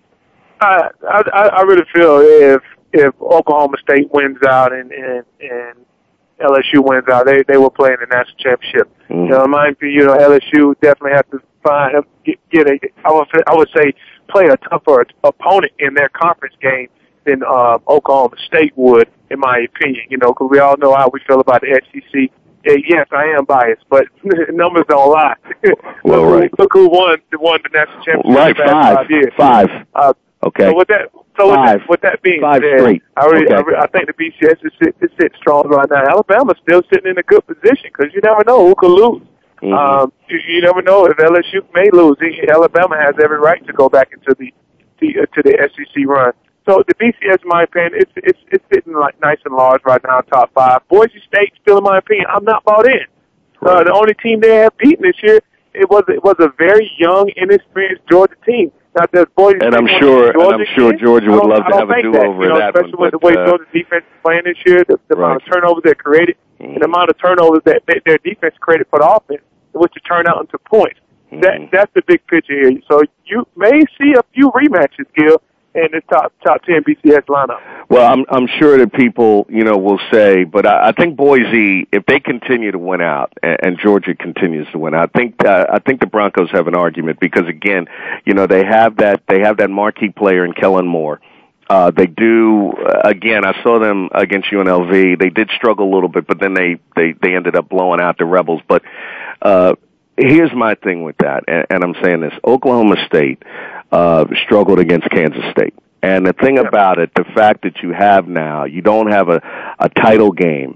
I I, I really feel if if Oklahoma State wins out and and, and L S U wins out. They they will play in the national championship. Mm-hmm. You know, in my opinion, you know, L S U definitely have to find get, get a. I would I would say play a tougher opponent in their conference game than uh, Oklahoma State would, in my opinion. You know, because we all know how we feel about the S E C. Yeah, yes, I am biased, but numbers don't lie. Well, look, right. Who, look who won won the national championship. Right, the past five. five years. Five. Uh, Okay. So with that, so with Five. that, with that being Five said, straight. I, really, Okay. I, really, I think the B C S is sit, is sitting strong right now. Alabama's still sitting in a good position because you never know who could lose. Mm-hmm. Um, you, you never know if L S U may lose. Alabama has every right to go back into the, the uh, to the S E C run. So the B C S, in my opinion, it's it's it's sitting like nice and large right now, top five. Boise State, still in my opinion, I'm not bought in. Uh, the only team they have beaten this year, it was it was a very young, inexperienced Georgia team. Not that Boise And State I'm won sure, Georgia and I'm sure kid. Georgia would I don't- love I to don't have a think do-over that, you know, in that especially one. with the but, way uh, Georgia's defense is playing this year, the, the amount of turnovers they created, and the amount of turnovers that they, their defense created for the offense, which to turn out into points. That that's the big picture here. So you may see a few rematches, Gil, in the top top ten B C S lineup. Well, I'm I'm sure that people, you know, will say, but I, I think Boise, if they continue to win out, and, and Georgia continues to win out, I think uh, I think the Broncos have an argument because again, you know, they have that they have that marquee player in Kellen Moore. Uh, they do uh, again. I saw them against U N L V. They did struggle a little bit, but then they they they ended up blowing out the Rebels. But uh, here's my thing with that, and, and I'm saying this: Oklahoma State uh, struggled against Kansas State. And the thing about it, the fact that you have now, you don't have a, a title game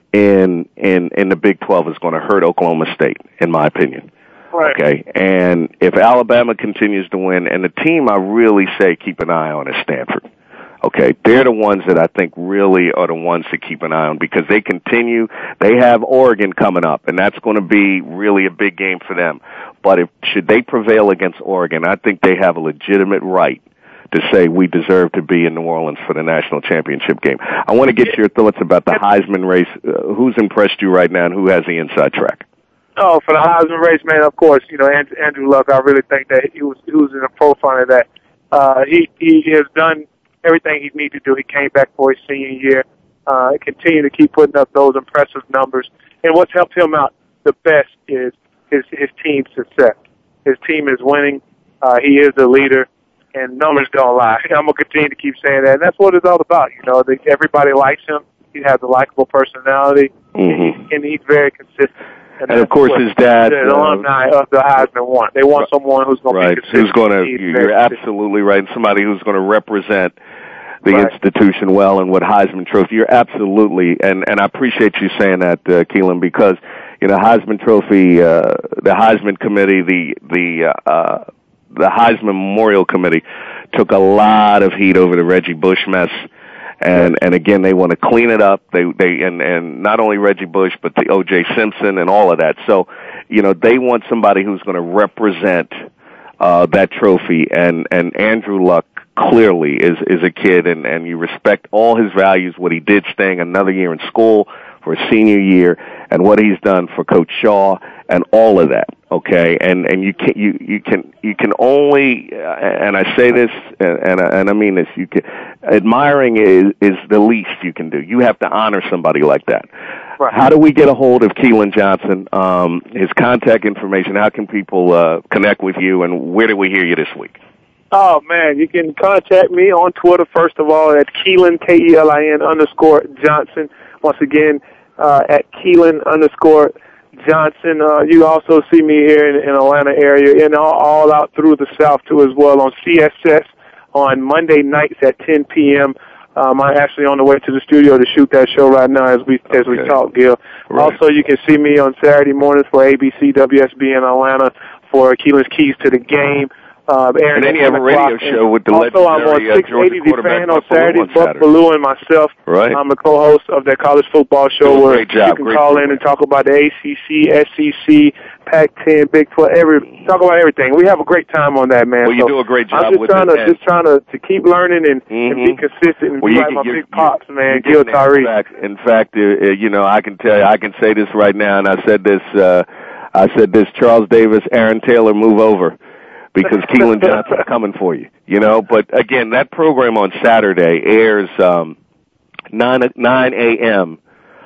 in in in the Big twelve is going to hurt Oklahoma State, in my opinion. Right. Okay, and if Alabama continues to win, and the team I really say keep an eye on is Stanford. Okay, they're the ones that I think really are the ones to keep an eye on because they continue. They have Oregon coming up, and that's going to be really a big game for them. But if should they prevail against Oregon, I think they have a legitimate right to say we deserve to be in New Orleans for the national championship game. I want to get your thoughts about the Heisman race. Uh, who's impressed you right now, and who has the inside track? Oh, for the Heisman race, man, of course, you know, Andrew, Andrew Luck, I really think that he was, he was in the forefront of that. Uh, he, he has done everything he needed to do. He came back for his senior year, uh, and continued to keep putting up those impressive numbers. And what's helped him out the best is his, his team's success. His team is winning. Uh, he is the leader, and numbers don't lie. I'm going to continue to keep saying that, and that's what it's all about. You know, they, everybody likes him. He has a likable personality, mm-hmm. and, he, and he's very consistent. And, and of course, his dad, the uh, alumni of the Heisman want. They want someone who's going right. to be consistent. Who's going to? You're absolutely right. Somebody who's going to represent the right. institution well and what Heisman Trophy. You're absolutely, and and I appreciate you saying that, uh, Keelan, because you know Heisman Trophy, uh, the Heisman Committee, the the uh, the Heisman Memorial Committee took a lot of heat over the Reggie Bush mess. And and again, they want to clean it up. They they and and not only Reggie Bush, but the O J Simpson and all of that. So, you know, they want somebody who's going to represent uh, that trophy. And and Andrew Luck clearly is is a kid, and and you respect all his values. What he did, staying another year in school for his senior year, and what he's done for Coach Shaw, and all of that. Okay, and and you can you you can you can only, uh, and I say this, and and I, and I mean this, you can admiring is is the least you can do. You have to honor somebody like that. Right. How do we get a hold of Keelan Johnson? Um, his contact information. How can people uh, connect with you, and where do we hear you this week? Oh, man, you can contact me on Twitter, first of all, at Keelan, K E L I N underscore Johnson. Once again, uh, at Keelan underscore Johnson. Uh, you also see me here in, in Atlanta area and all, all out through the South, too, as well, on C S S on Monday nights at ten p.m. Um, I'm actually on the way to the studio to shoot that show right now as we okay. as we talk, Gil. Right. Also, you can see me on Saturday mornings for A B C W S B in Atlanta for Keelan's Keys to the Game. Uh, and then you have a radio show with the also, I'm on legendary six eighty uh, The Fan on Saturdays, Saturday. Buck Bellew and myself. Right. I'm a co-host of that college football show where great job. you can great call program. in and talk about the A C C, S E C, Pac ten, Big twelve, every talk about everything. We have a great time on that, man. Well, you so do a great job I'm just with trying it. to just trying to, to keep learning and, mm-hmm. and be consistent and well, be you like can, my you're, big pops, man, Gil Tyree. In fact, in fact uh, you know, I can tell you, I can say this right now, and I said this, uh, I said this, Charles Davis, Aaron Taylor, move over. Because Keelan Johnson's coming for you, you know. But again, that program on Saturday airs um, nine nine a.m.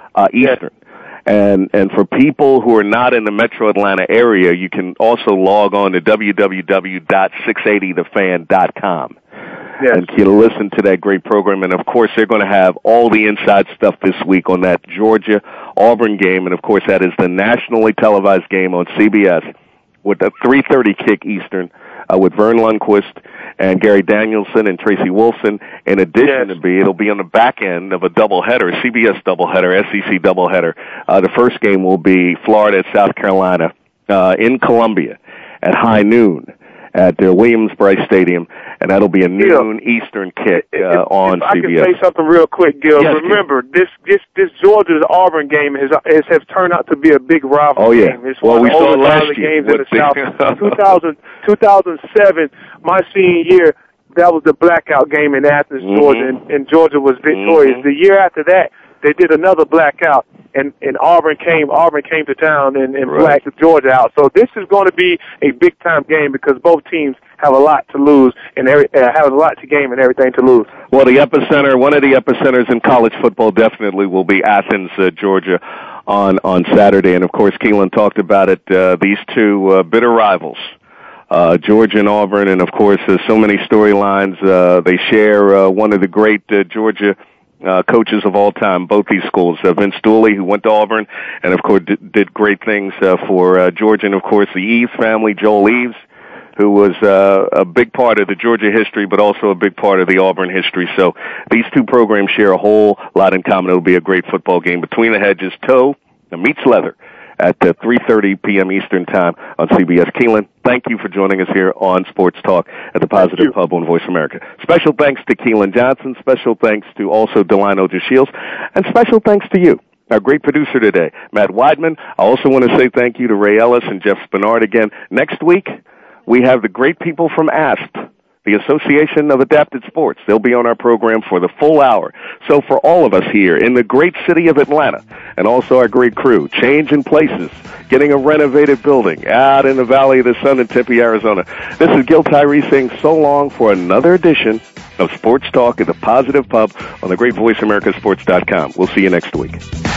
uh, Eastern. Yes. And and for people who are not in the Metro Atlanta area, you can also log on to w w w dot six eighty the fan dot com. Yes. And you can listen to that great program. And, of course, they're going to have all the inside stuff this week on that Georgia-Auburn game. And, of course, that is the nationally televised game on C B S with a three thirty kick Eastern uh, with Vern Lundquist and Gary Danielson and Tracy Wolfson. In addition yes. to be, it'll be on the back end of a doubleheader, C B S doubleheader, S E C doubleheader. Uh, the first game will be Florida at South Carolina uh, in Columbia at high noon at uh, Williams-Brice Stadium, and that'll be a noon Gil, Eastern kick uh, if, on if C B S. I can say something real quick, Gil. Yes, Remember, Gil. this this this Georgia-Auburn game has, has has turned out to be a big rivalry oh, yeah. game. It's well, one we of the saw it last games year. in the South. two thousand, two thousand seven, my senior year, that was the blackout game in Athens, mm-hmm. Georgia, and, and Georgia was victorious. Mm-hmm. The year after that, they did another blackout, and, and Auburn came Auburn came to town and, and right. blacked Georgia out. So this is going to be a big-time game because both teams have a lot to lose and every, uh, have a lot to gain and everything to lose. Well, the epicenter, one of the epicenters in college football definitely will be Athens, uh, Georgia, on, on Saturday. And, of course, Keelan talked about it, uh, these two uh, bitter rivals. Uh, Georgia and Auburn, and of course, there's so many storylines. Uh, they share uh, one of the great uh, Georgia uh, coaches of all time, both these schools. Uh, Vince Dooley, who went to Auburn, and of course did, did great things uh, for uh, Georgia, and of course the Eves family, Joel Eves, who was uh, a big part of the Georgia history, but also a big part of the Auburn history. So these two programs share a whole lot in common. It'll be a great football game. Between the Hedges, toe meets leather at uh, three thirty p.m. Eastern Time on C B S. Keelan, thank you for joining us here on Sports Talk at the Positive Pub on Voice America. Special thanks to Keelan Johnson. Special thanks to also Delino DeShields. And special thanks to you, our great producer today, Matt Weidman. I also want to say thank you to Ray Ellis and Jeff Spinard again. Next week, we have the great people from A S P, the Association of Adapted Sports. They'll be on our program for the full hour. So for all of us here in the great city of Atlanta, and also our great crew, changing places, getting a renovated building out in the Valley of the Sun in Tempe, Arizona, this is Gil Tyree saying so long for another edition of Sports Talk at the Positive Pub on the great voice america sports dot com. We'll see you next week.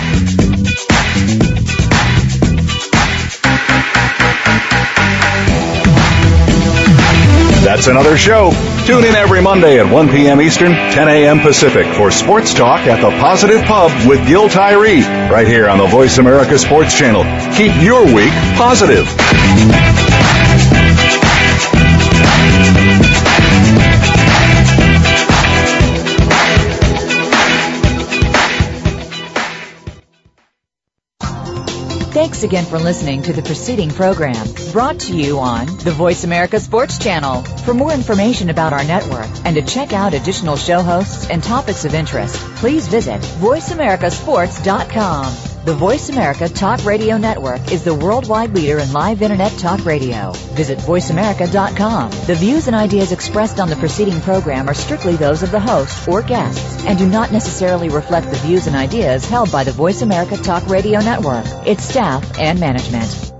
That's another show. Tune in every Monday at one p.m. Eastern, ten a.m. Pacific for Sports Talk at the Positive Pub with Gil Tyree, right here on the Voice America Sports Channel. Keep your week positive. Thanks again for listening to the preceding program, brought to you on the Voice America Sports Channel. For more information about our network and to check out additional show hosts and topics of interest, please visit voice america sports dot com. The Voice America Talk Radio Network is the worldwide leader in live Internet talk radio. Visit voice america dot com. The views and ideas expressed on the preceding program are strictly those of the host or guests and do not necessarily reflect the views and ideas held by the Voice America Talk Radio Network, its staff, and management.